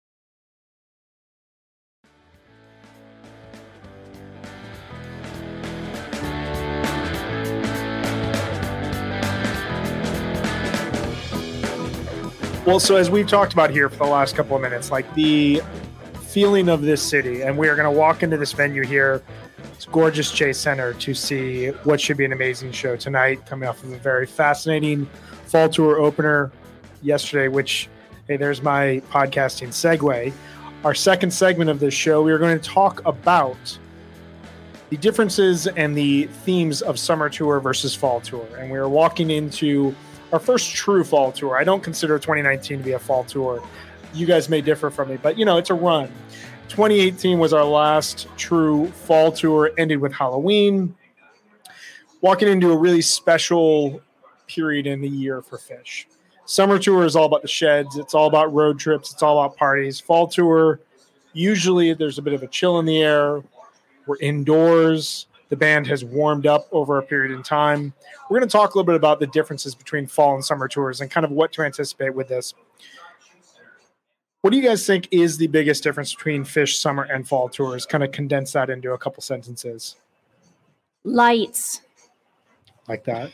Well, so as we've talked about here for the last couple of minutes, like the feeling of this city, and we are going to walk into this venue here. It's gorgeous Chase Center to see what should be an amazing show tonight, coming off of a very fascinating fall tour opener yesterday, which, hey, there's my podcasting segue. Our second segment of this show, we are going to talk about the differences and the themes of summer tour versus fall tour. And we are walking into our first true fall tour. I don't consider twenty nineteen to be a fall tour. You guys may differ from me, but you know, it's a run. twenty eighteen was our last true fall tour, ended with Halloween. Walking into a really special period in the year for Fish. Summer tour is all about the sheds. It's all about road trips. It's all about parties. Fall tour, usually there's a bit of a chill in the air. We're indoors. The band has warmed up over a period in time. We're going to talk a little bit about the differences between fall and summer tours and kind of what to anticipate with this. What do you guys think is the biggest difference between Fish summer and fall tours? Kind of condense that into a couple sentences. Lights. Like that.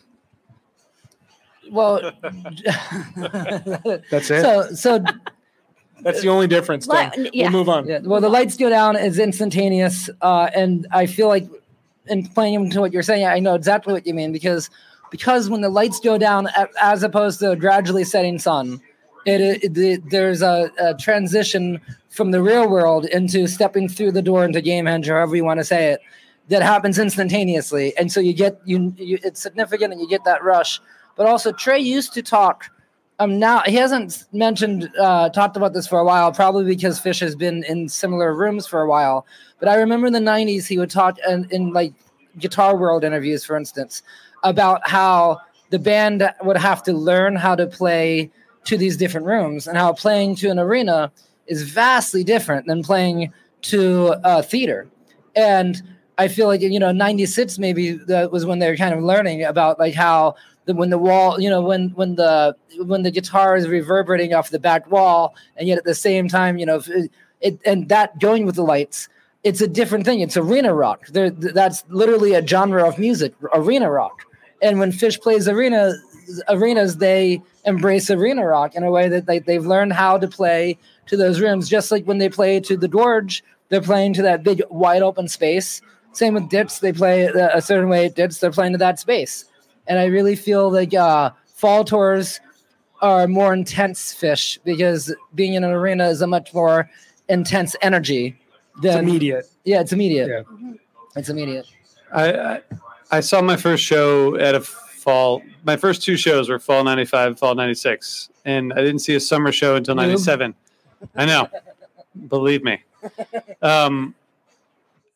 Well, That's it. so so That's the only difference. Then. Li- yeah. We'll move on. yeah. Well, the lights go down is instantaneous, uh, and I feel like, in playing into what you're saying, I know exactly what you mean because because when the lights go down, a- as opposed to a gradually setting sun, it, it, it there's a, a transition from the real world into stepping through the door into Gamehenge, or however you want to say it, that happens instantaneously, and so you get you, you it's significant, and you get that rush. But also, Trey used to talk. Um, now he hasn't mentioned uh, talked about this for a while, probably because Fish has been in similar rooms for a while. But I remember in the nineties he would talk in, in like Guitar World interviews, for instance, about how the band would have to learn how to play to these different rooms, and how playing to an arena is vastly different than playing to a theater. And I feel like, you know, ninety-six maybe that was when they were kind of learning about like how the, when the wall, you know, when when the when the guitar is reverberating off the back wall, and yet at the same time, you know, it, it and that going with the lights, it's a different thing. It's arena rock. There, that's literally a genre of music, arena rock. And when Fish plays arena arenas, they embrace arena rock in a way that they, they've learned how to play to those rooms. Just like when they play to the Gorge, they're playing to that big wide open space. Same with Dips. They play a certain way at Dips. They're playing to that space. And I really feel like uh, fall tours are more intense Fish because being in an arena is a much more intense energy. Than, It's immediate. Yeah, it's immediate. Yeah. It's immediate. I, I I saw my first show at a fall. My first two shows were fall ninety-five, fall ninety-six, and I didn't see a summer show until ninety-seven. I know, believe me. Um,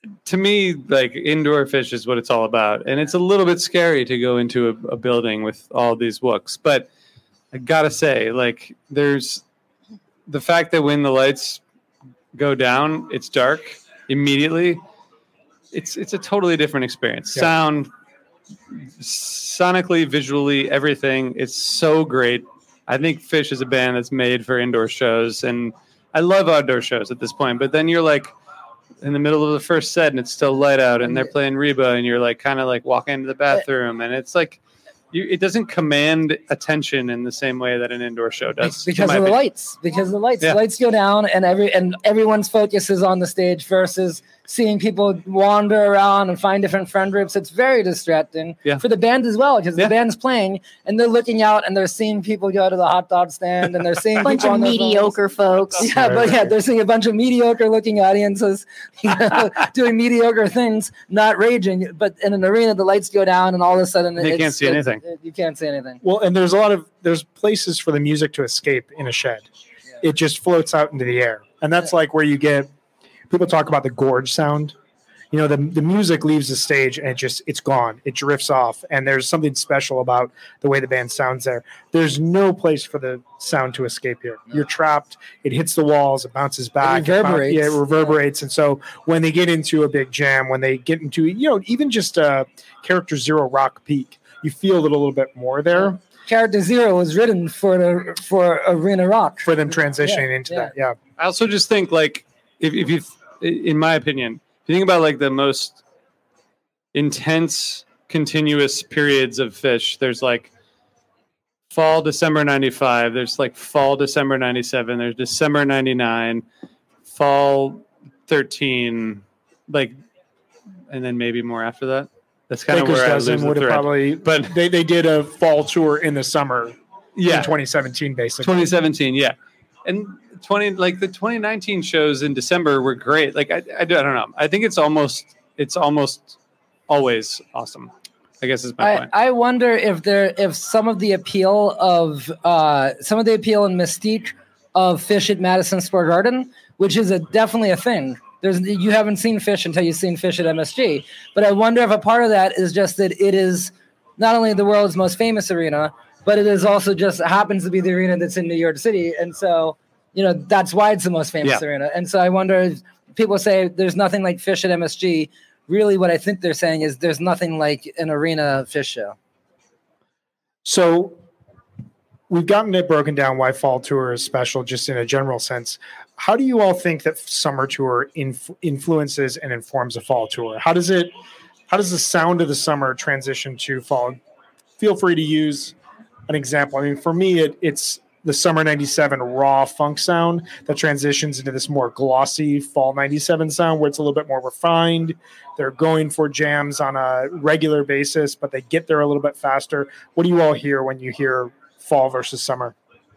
to me, like indoor Phish is what it's all about. And it's a little bit scary to go into a, a building with all these wooks. But I gotta say, like, there's the fact that when the lights go down, it's dark immediately. It's it's a totally different experience. Yeah. Sound, sonically, visually, everything. It's so great. I think Phish is a band that's made for indoor shows, and I love outdoor shows at this point. But then you're like in the middle of the first set, and it's still light out, and they're playing Reba, and you're like kind of like walking into the bathroom, and it's like you, it doesn't command attention in the same way that an indoor show does. Because of the opinion. lights. Because of the lights. Yeah. The lights go down, and every and everyone's focus is on the stage versus seeing people wander around and find different friend groups. It's very distracting yeah. for the band as well, because yeah. the band's playing and they're looking out and they're seeing people go to the hot dog stand and they're seeing a bunch people of mediocre folks. Yeah, but yeah, they're seeing a bunch of mediocre looking audiences, you know, doing mediocre things, not raging. But in an arena, the lights go down and all of a sudden they it's, can't see anything. It, you can't see anything. Well, and there's a lot of there's places for the music to escape in a shed. Yeah. It just floats out into the air, and that's yeah. like where you get people talk about the gorge sound. You know, the the music leaves the stage and it just, it's gone. It drifts off. And there's something special about the way the band sounds there. There's no place for the sound to escape here. No. You're trapped. It hits the walls. It bounces back. It reverberates. It, bounce, yeah, it reverberates. Yeah. And so when they get into a big jam, when they get into, you know, even just a Character Zero rock peak, you feel it a little bit more there. Character Zero was written for the, for arena rock. For them transitioning yeah. into yeah. that. Yeah. I also just think, like, if, if you, in my opinion, you think about like the most intense, continuous periods of Phish. There's like fall, December ninety-five. There's like fall, December ninety-seven. There's December ninety-nine, fall thirteen, like, and then maybe more after that. That's kind of where I lose the would have thread. Probably, but they, they did a fall tour in the summer. Yeah, in twenty seventeen, basically. twenty seventeen, yeah, and. twenty like the twenty nineteen shows in December were great. Like I, I, I don't know. I think it's almost it's almost always awesome. I guess is my I, point. I wonder if there if some of the appeal of uh, some of the appeal and mystique of Phish at Madison Square Garden, which is a definitely a thing. There's you haven't seen Phish until you've seen Phish at M S G. But I wonder if a part of that is just that it is not only the world's most famous arena, but it is also just happens to be the arena that's in New York City, and so. You know, that's why it's the most famous yeah. arena. And so I wonder if people say there's nothing like Phish at M S G. Really, what I think they're saying is there's nothing like an arena Phish show. So we've gotten it broken down why fall tour is special just in a general sense. How do you all think that summer tour inf- influences and informs a fall tour? How does it, how does the sound of the summer transition to fall? Feel free to use an example. I mean, for me, it, it's, the summer ninety-seven raw funk sound that transitions into this more glossy fall ninety-seven sound where it's a little bit more refined. They're going for jams on a regular basis, but they get there a little bit faster. What do you all hear when you hear fall versus summer?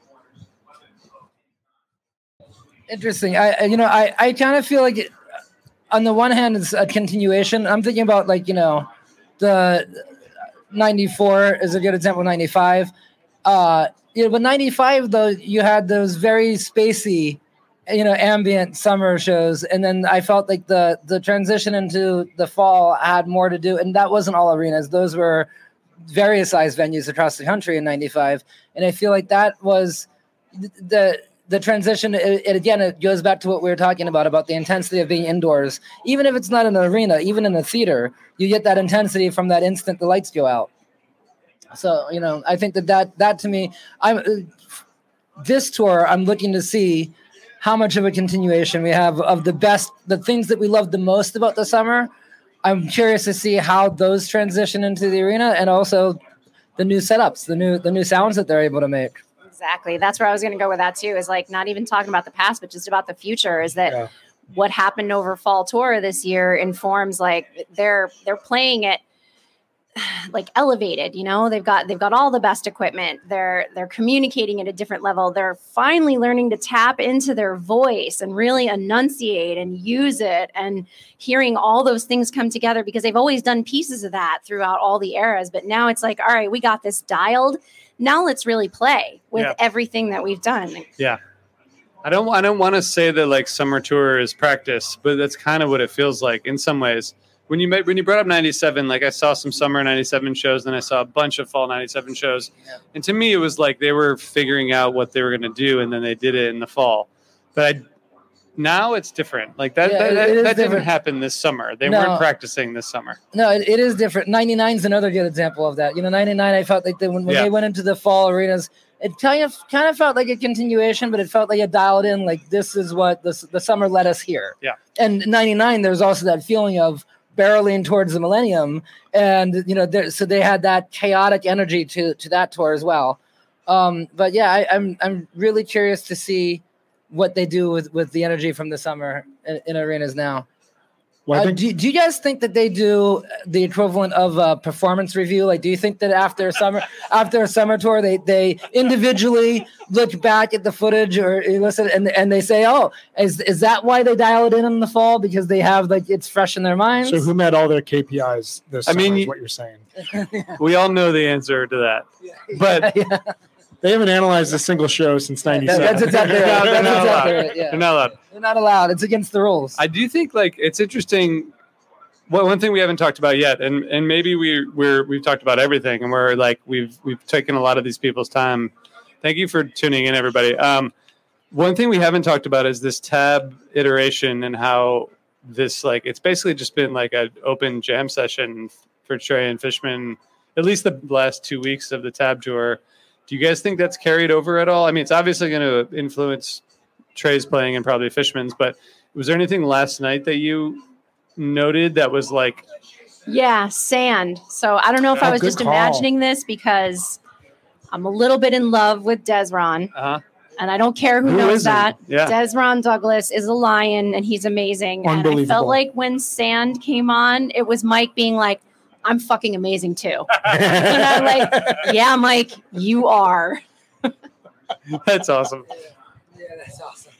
Interesting. I, you know, I, I kind of feel like it, on the one hand, it's a continuation. I'm thinking about like, you know, the ninety-four is a good example, ninety-five. Uh, You know, but ninety-five though, you had those very spacey, you know, ambient summer shows, and then I felt like the the transition into the fall had more to do, and that wasn't all arenas; those were various size venues across the country in ninety-five, and I feel like that was the the transition. It, it again, it goes back to what we were talking about about the intensity of being indoors, even if it's not in an arena, even in a theater, you get that intensity from that instant the lights go out. So, you know, I think that that, that to me, I'm uh, this tour, I'm looking to see how much of a continuation we have of the best, the things that we love the most about the summer. I'm curious to see how those transition into the arena and also the new setups, the new, the new sounds that they're able to make. Exactly. That's where I was going to go with that too, is like not even talking about the past, but just about the future is that yeah. what happened over fall tour this year informs like they're, they're playing it like elevated, you know, they've got, they've got all the best equipment. They're, they're communicating at a different level. They're finally learning to tap into their voice and really enunciate and use it and hearing all those things come together because they've always done pieces of that throughout all the eras. But now it's like, all right, we got this dialed. Now let's really play with yeah. everything that we've done. Yeah. I don't I don't want to say that like summer tour is practice, but that's kind of what it feels like in some ways. When you made, when you brought up ninety-seven, like I saw some summer ninety-seven shows, then I saw a bunch of fall ninety-seven shows. Yeah. And to me, it was like they were figuring out what they were going to do, and then they did it in the fall. But I, now it's different. Like that, yeah, that, it, it that didn't different. happen this summer. They no. weren't practicing this summer. No, it, it is different. ninety-nine is another good example of that. You know, ninety-nine, I felt like they, when, when yeah. they went into the fall arenas, it kind of kind of felt like a continuation, but it felt like it dialed in. Like this is what the the summer led us here. Yeah. And ninety-nine, there's also that feeling of barreling towards the millennium, and you know, there, so they had that chaotic energy to to that tour as well. Um, but yeah, I, I'm I'm really curious to see what they do with with the energy from the summer in, in arenas now. Well, uh, do, do you guys think that they do the equivalent of a performance review? Like, do you think that after a summer, after a summer tour, they, they individually look back at the footage or listen and, and they say, oh, is is that why they dial it in in the fall? Because they have like it's fresh in their minds. So who met all their K P Is this I summer mean, is what you're saying. yeah. We all know the answer to that, yeah. but yeah. They haven't analyzed a single show since ninety-seven. That's exactly right. no, they're, That's not exactly allowed. right. Yeah. They're not allowed. They're not allowed. It's against the rules. I do think like it's interesting. Well, one thing we haven't talked about yet, and, and maybe we we're we've talked about everything, and we're like we've we've taken a lot of these people's time. Thank you for tuning in, everybody. Um, one thing we haven't talked about is this tab iteration and how this like it's basically just been like an open jam session for Trey and Fishman, at least the last two weeks of the tab tour. Do you guys think that's carried over at all? I mean, it's obviously going to influence Trey's playing and probably Fishman's, but was there anything last night that you noted that was like? Yeah, sand. So I don't know if Oh, I was good just call. imagining this because I'm a little bit in love with Desron. Uh-huh. And I don't care who, Who knows isn't? that. Yeah. Desron Douglas is a lion and he's amazing. And I Unbelievable. felt like when Sand came on, it was Mike being like, I'm fucking amazing too. And I'm like, yeah, Mike, you are. That's awesome. yeah, that's awesome.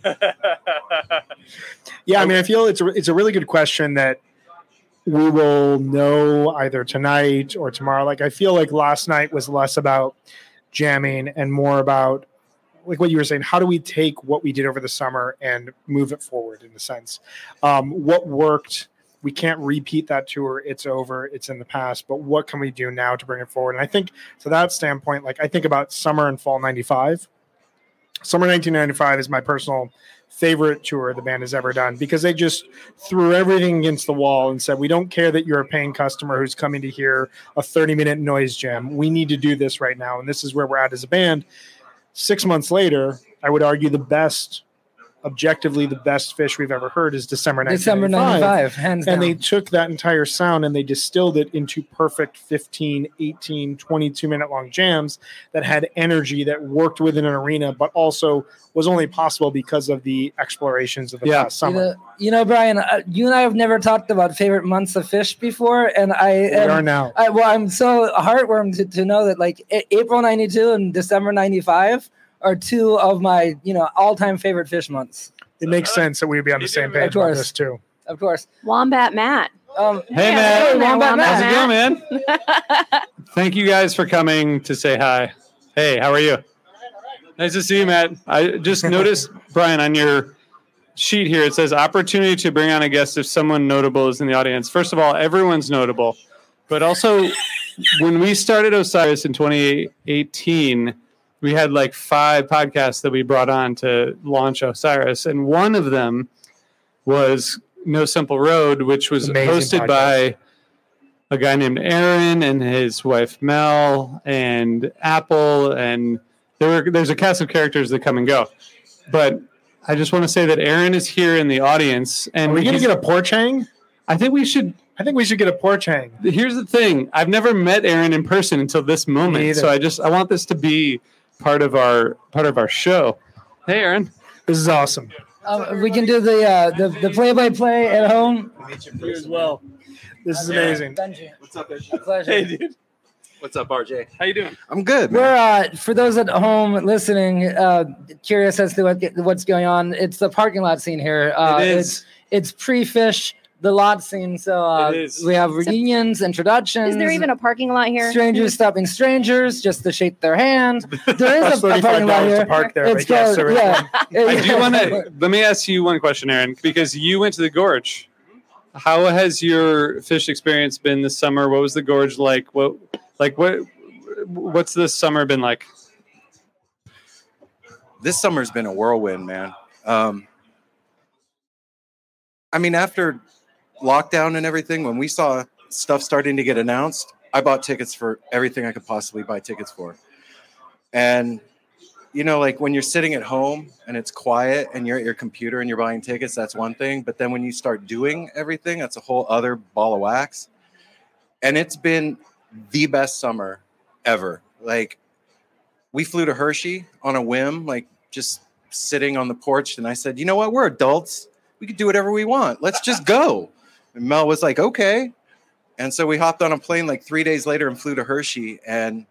Yeah, I mean, I feel it's a, it's a really good question that we will know either tonight or tomorrow. Like, I feel like last night was less about jamming and more about, like what you were saying, how do we take what we did over the summer and move it forward in a sense? Um, what worked? We can't repeat that tour. It's over. It's in the past. But what can we do now to bring it forward? And I think to that standpoint, like I think about summer and fall ninety-five. Summer nineteen ninety-five is my personal favorite tour the band has ever done because they just threw everything against the wall and said, we don't care that you're a paying customer who's coming to hear a thirty minute noise jam. We need to do this right now. And this is where we're at as a band. Six months later, I would argue the best, objectively the best Fish we've ever heard is December nineteen ninety-five. December ninety-five, hands down. And they took that entire sound and they distilled it into perfect fifteen, eighteen, twenty-two minute long jams that had energy that worked within an arena, but also was only possible because of the explorations of the Yeah. past You summer. know, you know, Brian, uh, you and I have never talked about favorite months of Fish before, and I We am, are now. I, well, I'm so heartwarmed to, to know that like A- April ninety-two and December ninety-five are two of my, you know, all-time favorite Fish months. It makes sense that we'd be on the same page Of course. about this too. Of course. Wombat Matt. Um, Hey, Yeah, Matt. hey, Wombat Wombat Matt. How's it going, man? Thank you guys for coming to say hi. Hey, how are you? Nice to see you, Matt. I just noticed, Brian, on your sheet here, it says opportunity to bring on a guest if someone notable is in the audience. First of all, everyone's notable. But also, when we started Osiris in twenty eighteen, we had like five podcasts that we brought on to launch Osiris. And one of them was No Simple Road, which was Amazing hosted podcast. by a guy named Aaron and his wife Mel and Apple. And there were, there's a cast of characters that come and go. But I just want to say that Aaron is here in the audience. And Are we going to he's- get a porch hang? I think we should. I think we should get a porch hang. Here's the thing. I've never met Aaron in person until this Me moment. either. So I just, I want this to be part of our, part of our show. Hey, Aaron. This is awesome. um, we can do the uh, the the play-by-play at home. You as well. This is amazing. Benji. What's up, Benji? A pleasure. Hey, dude. What's up, R J? How you doing? I'm good, We're man. uh, for those at home listening, uh, curious as to what what's going on. It's the parking lot scene here. Uh, It is. It's, it's pre-Fish, the lot scene. So uh, we have reunions, introductions. Is there even a parking lot here? Strangers stopping strangers just to shake their hand. There is a, a parking lot here. To park there, It's but yes, called- there is yeah. one. I do want to let me ask you one question, Aaron, because you went to the gorge. How has your fish experience been this summer? What was the gorge like? What, like what, what's this summer been like? This summer's been a whirlwind, man. Um, I mean, after lockdown and everything, when we saw stuff starting to get announced, I bought tickets for everything I could possibly buy tickets for. And, you know, like when you're sitting at home and it's quiet and you're at your computer and you're buying tickets, that's one thing. But then when you start doing everything, that's a whole other ball of wax. And it's been the best summer ever. Like, we flew to Hershey on a whim, like just sitting on the porch. And I said, you know what? We're adults. We could do whatever we want. Let's just go. And Mel was like, okay. And so we hopped on a plane like three days later and flew to Hershey. And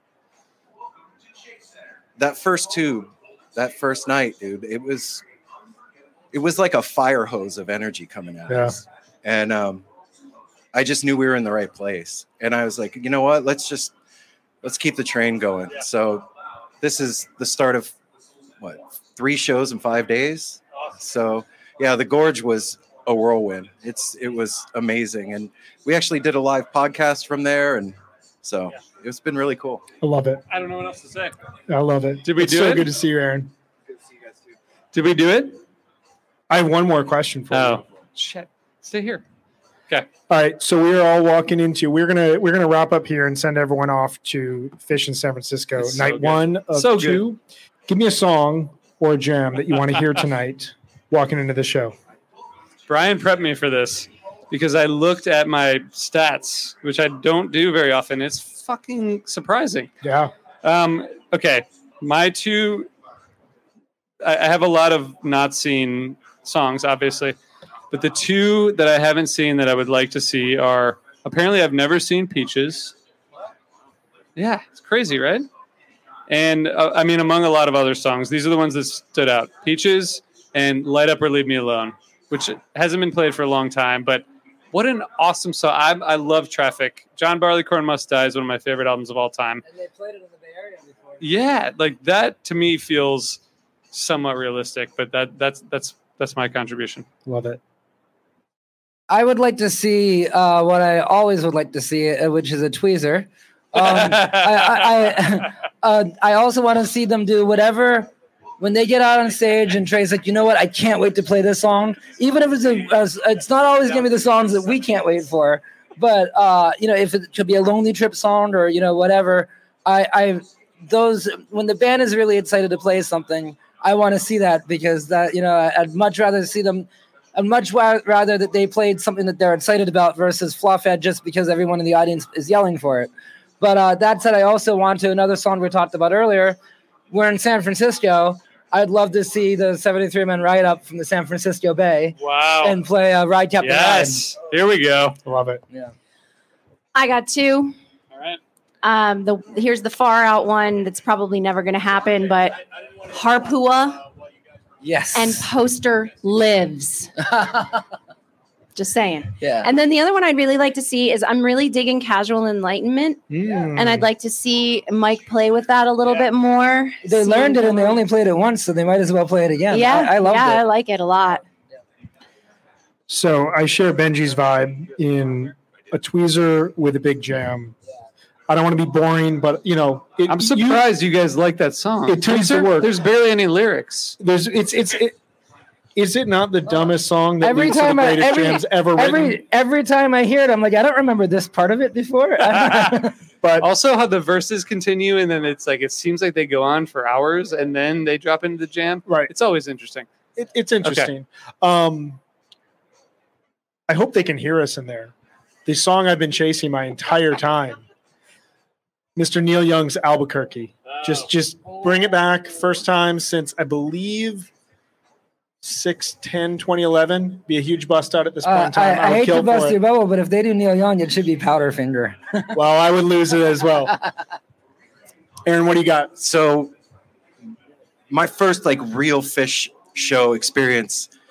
that first tube, that first night, dude, it was, it was like a fire hose of energy coming at Yeah. us. And um, I just knew we were in the right place. And I was like, you know what? Let's just, let's keep the train going. So this is the start of what, three shows in five days. So yeah, the gorge was a whirlwind. It's, it was amazing. And we actually did a live podcast from there. And so it's been really cool. I love it. I don't know what else to say. I love it. Did we it's do so it? good to see you, Aaron. Did we do it? I have one more question for Oh, you. shit. Stay here. Okay. All right, so we are all walking into. We're gonna we're gonna wrap up here and send everyone off to Fish in San Francisco. It's so Night good. one of So good. two. Give me a song or a jam that you want to hear tonight. Walking into the show. Brian prepped me for this because I looked at my stats, which I don't do very often. It's fucking surprising. Yeah. Um, okay. My two, I, I have a lot of not seen songs, obviously, but the two that I haven't seen that I would like to see are apparently I've never seen Peaches. Yeah, it's crazy, right? And uh, I mean, among a lot of other songs, these are the ones that stood out. Peaches and Light Up or Leave Me Alone, which hasn't been played for a long time, but what an awesome song. I, I love Traffic. John Barleycorn Must Die is one of my favorite albums of all time. And they played it in the Bay Area before. Yeah, like that to me feels somewhat realistic, but that that's that's that's my contribution. Love it. I would like to see uh, what I always would like to see, uh, which is a tweezer. Um, I, I, I, uh, I also want to see them do whatever when they get out on stage and Trey's like, you know what? I can't wait to play this song. Even if it's a, a it's not always going to be the songs that we can't wait for, but uh, you know, if it could be a Lonely Trip song or, you know, whatever, I, I, those, when the band is really excited to play something, I want to see that because that, you know, I'd much rather see them. I'd much wa- rather that they played something that they're excited about versus Fluffhead just because everyone in the audience is yelling for it. But uh, that said, I also want to, another song we talked about earlier, we're in San Francisco. I'd love to see the seventy-three men Ride Up from the San Francisco Bay. Wow. And play uh, Ride Captain Yes. Here we go. Love it. Yeah. I got two. All right. Um, the here's the far out one that's probably never going to happen, but Harpua Yes. and Poster Lives. Just saying. Yeah. And then the other one I'd really like to see is I'm really digging Casual Enlightenment, Mm. and I'd like to see Mike play with that a little bit more. They See learned it and they more. only played it once, so they might as well play it again. Yeah, I, I loved yeah, I it. like it a lot. So I share Benji's vibe in a tweezer with a big jam. I don't want to be boring, but you know, it, I'm surprised you, guys like that song. It tends to There- work. There's barely any lyrics. There's it's it's it, is it not the dumbest song that Every leads to the time I greatest every, jams ever written? every every time I hear it, I'm like, I don't remember this part of it before. But Also, how the verses continue, and then it's like it seems like they go on for hours, and then they drop into the jam. Right. It's always interesting. it, it's interesting. Um, I hope they can hear us in there. The song I've been chasing my entire time, Mister Neil Young's Albuquerque. Just just bring it back. First time since I believe six ten twenty eleven. Be a huge bust out at this point Uh, in time. I, I would hate kill to for bust it. your bubble, but if they do Neil Young, it should be Powderfinger. Well, I would lose it as well. Aaron, what do you got? So my first like real fish show experience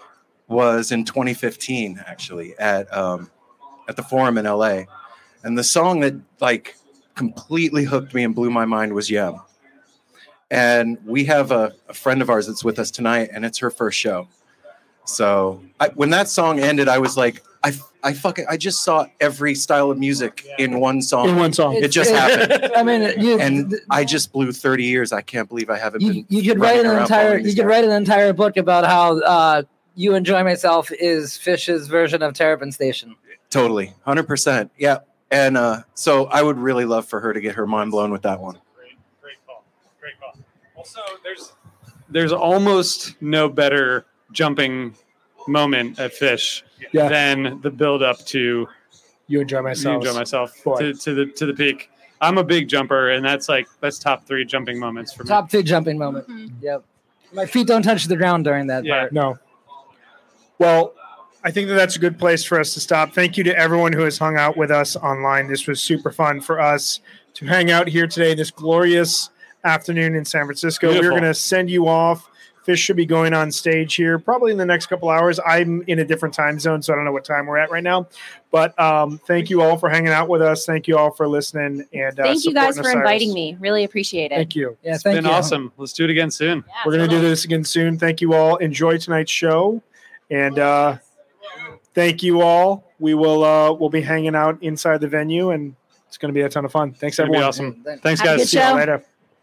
was in twenty fifteen, actually, at um, at the Forum in L A. And the song that like completely hooked me and blew my mind was Yem. And we have a, a friend of ours that's with us tonight, and it's her first show. So I, when that song ended, I was like, I, I fucking, I just saw every style of music in one song. In one song. It just happened. I mean, you, and I just blew thirty years. I can't believe I haven't you, been. you could write an running around entire, following you these could guys. write an entire book about how uh, You Enjoy Myself is Fish's version of Terrapin Station. Totally. one hundred percent. Yeah. And uh, so I would really love for her to get her mind blown with that one. Great, great call. Great call. Also, there's there's almost no better jumping moment at Fish Yeah. than the build up to You Enjoy Myself. You Enjoy Myself Boy. to, to the to the peak. I'm a big jumper, and that's like that's top three jumping moments for me. Top two jumping moment. Yep. My feet don't touch the ground during that Yeah. part. No. Well, I think that that's a good place for us to stop. Thank you to everyone who has hung out with us online. This was super fun for us to hang out here today, this glorious afternoon in San Francisco. Beautiful. We're going to send you off. Fish should be going on stage here probably in the next couple hours. I'm in a different time zone, so I don't know what time we're at right now. But um, thank you all for hanging out with us. Thank you all for listening. And uh, Thank you guys supporting for Osiris. inviting me. Really appreciate it. Thank you. Yeah, It's thank been you. awesome. Let's do it again soon. Yeah, We're going to do totally. this again soon. Thank you all. Enjoy tonight's show. And uh, thank you all. We will uh, we'll be hanging out inside the venue, and it's going to be a ton of fun. Thanks, It's gonna be everyone. awesome. Thanks. Thanks, Have a guys. good See you show. later.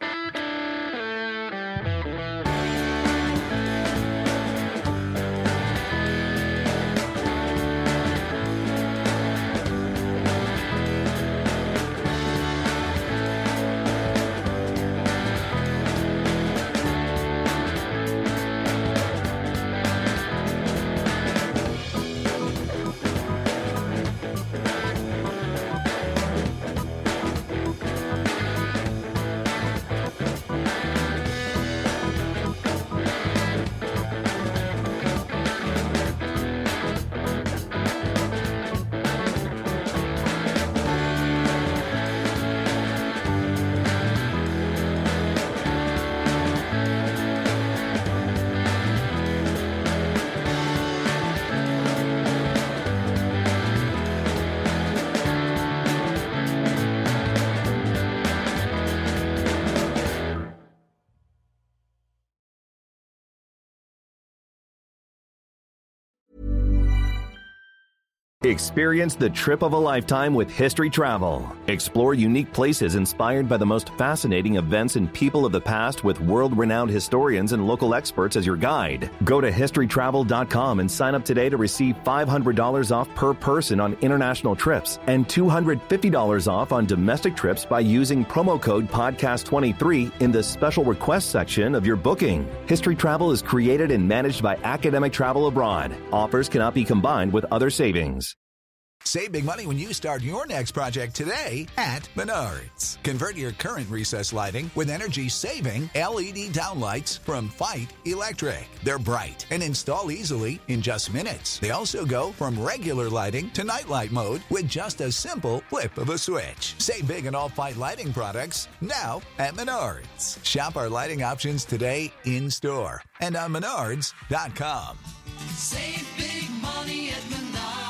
Experience the trip of a lifetime with History Travel. Explore unique places inspired by the most fascinating events and people of the past with world-renowned historians and local experts as your guide. Go to history travel dot com and sign up today to receive five hundred dollars off per person on international trips and two hundred fifty dollars off on domestic trips by using promo code podcast twenty-three in the special request section of your booking. History Travel is created and managed by Academic Travel Abroad. Offers cannot be combined with other savings. Save big money when you start your next project today at Menards. Convert your current recessed lighting with energy-saving L E D downlights from Fight Electric. They're bright and install easily in just minutes. They also go from regular lighting to nightlight mode with just a simple flip of a switch. Save big on all Fight lighting products now at Menards. Shop our lighting options today in-store and on menards dot com. Save big money at Menards.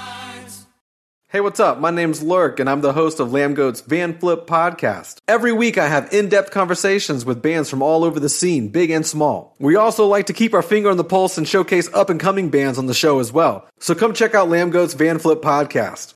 Hey, what's up? My name's Lurk, and I'm the host of Lambgoat's Van Flip podcast. Every week, I have in-depth conversations with bands from all over the scene, big and small. We also like to keep our finger on the pulse and showcase up-and-coming bands on the show as well. So come check out Lambgoat's Van Flip podcast.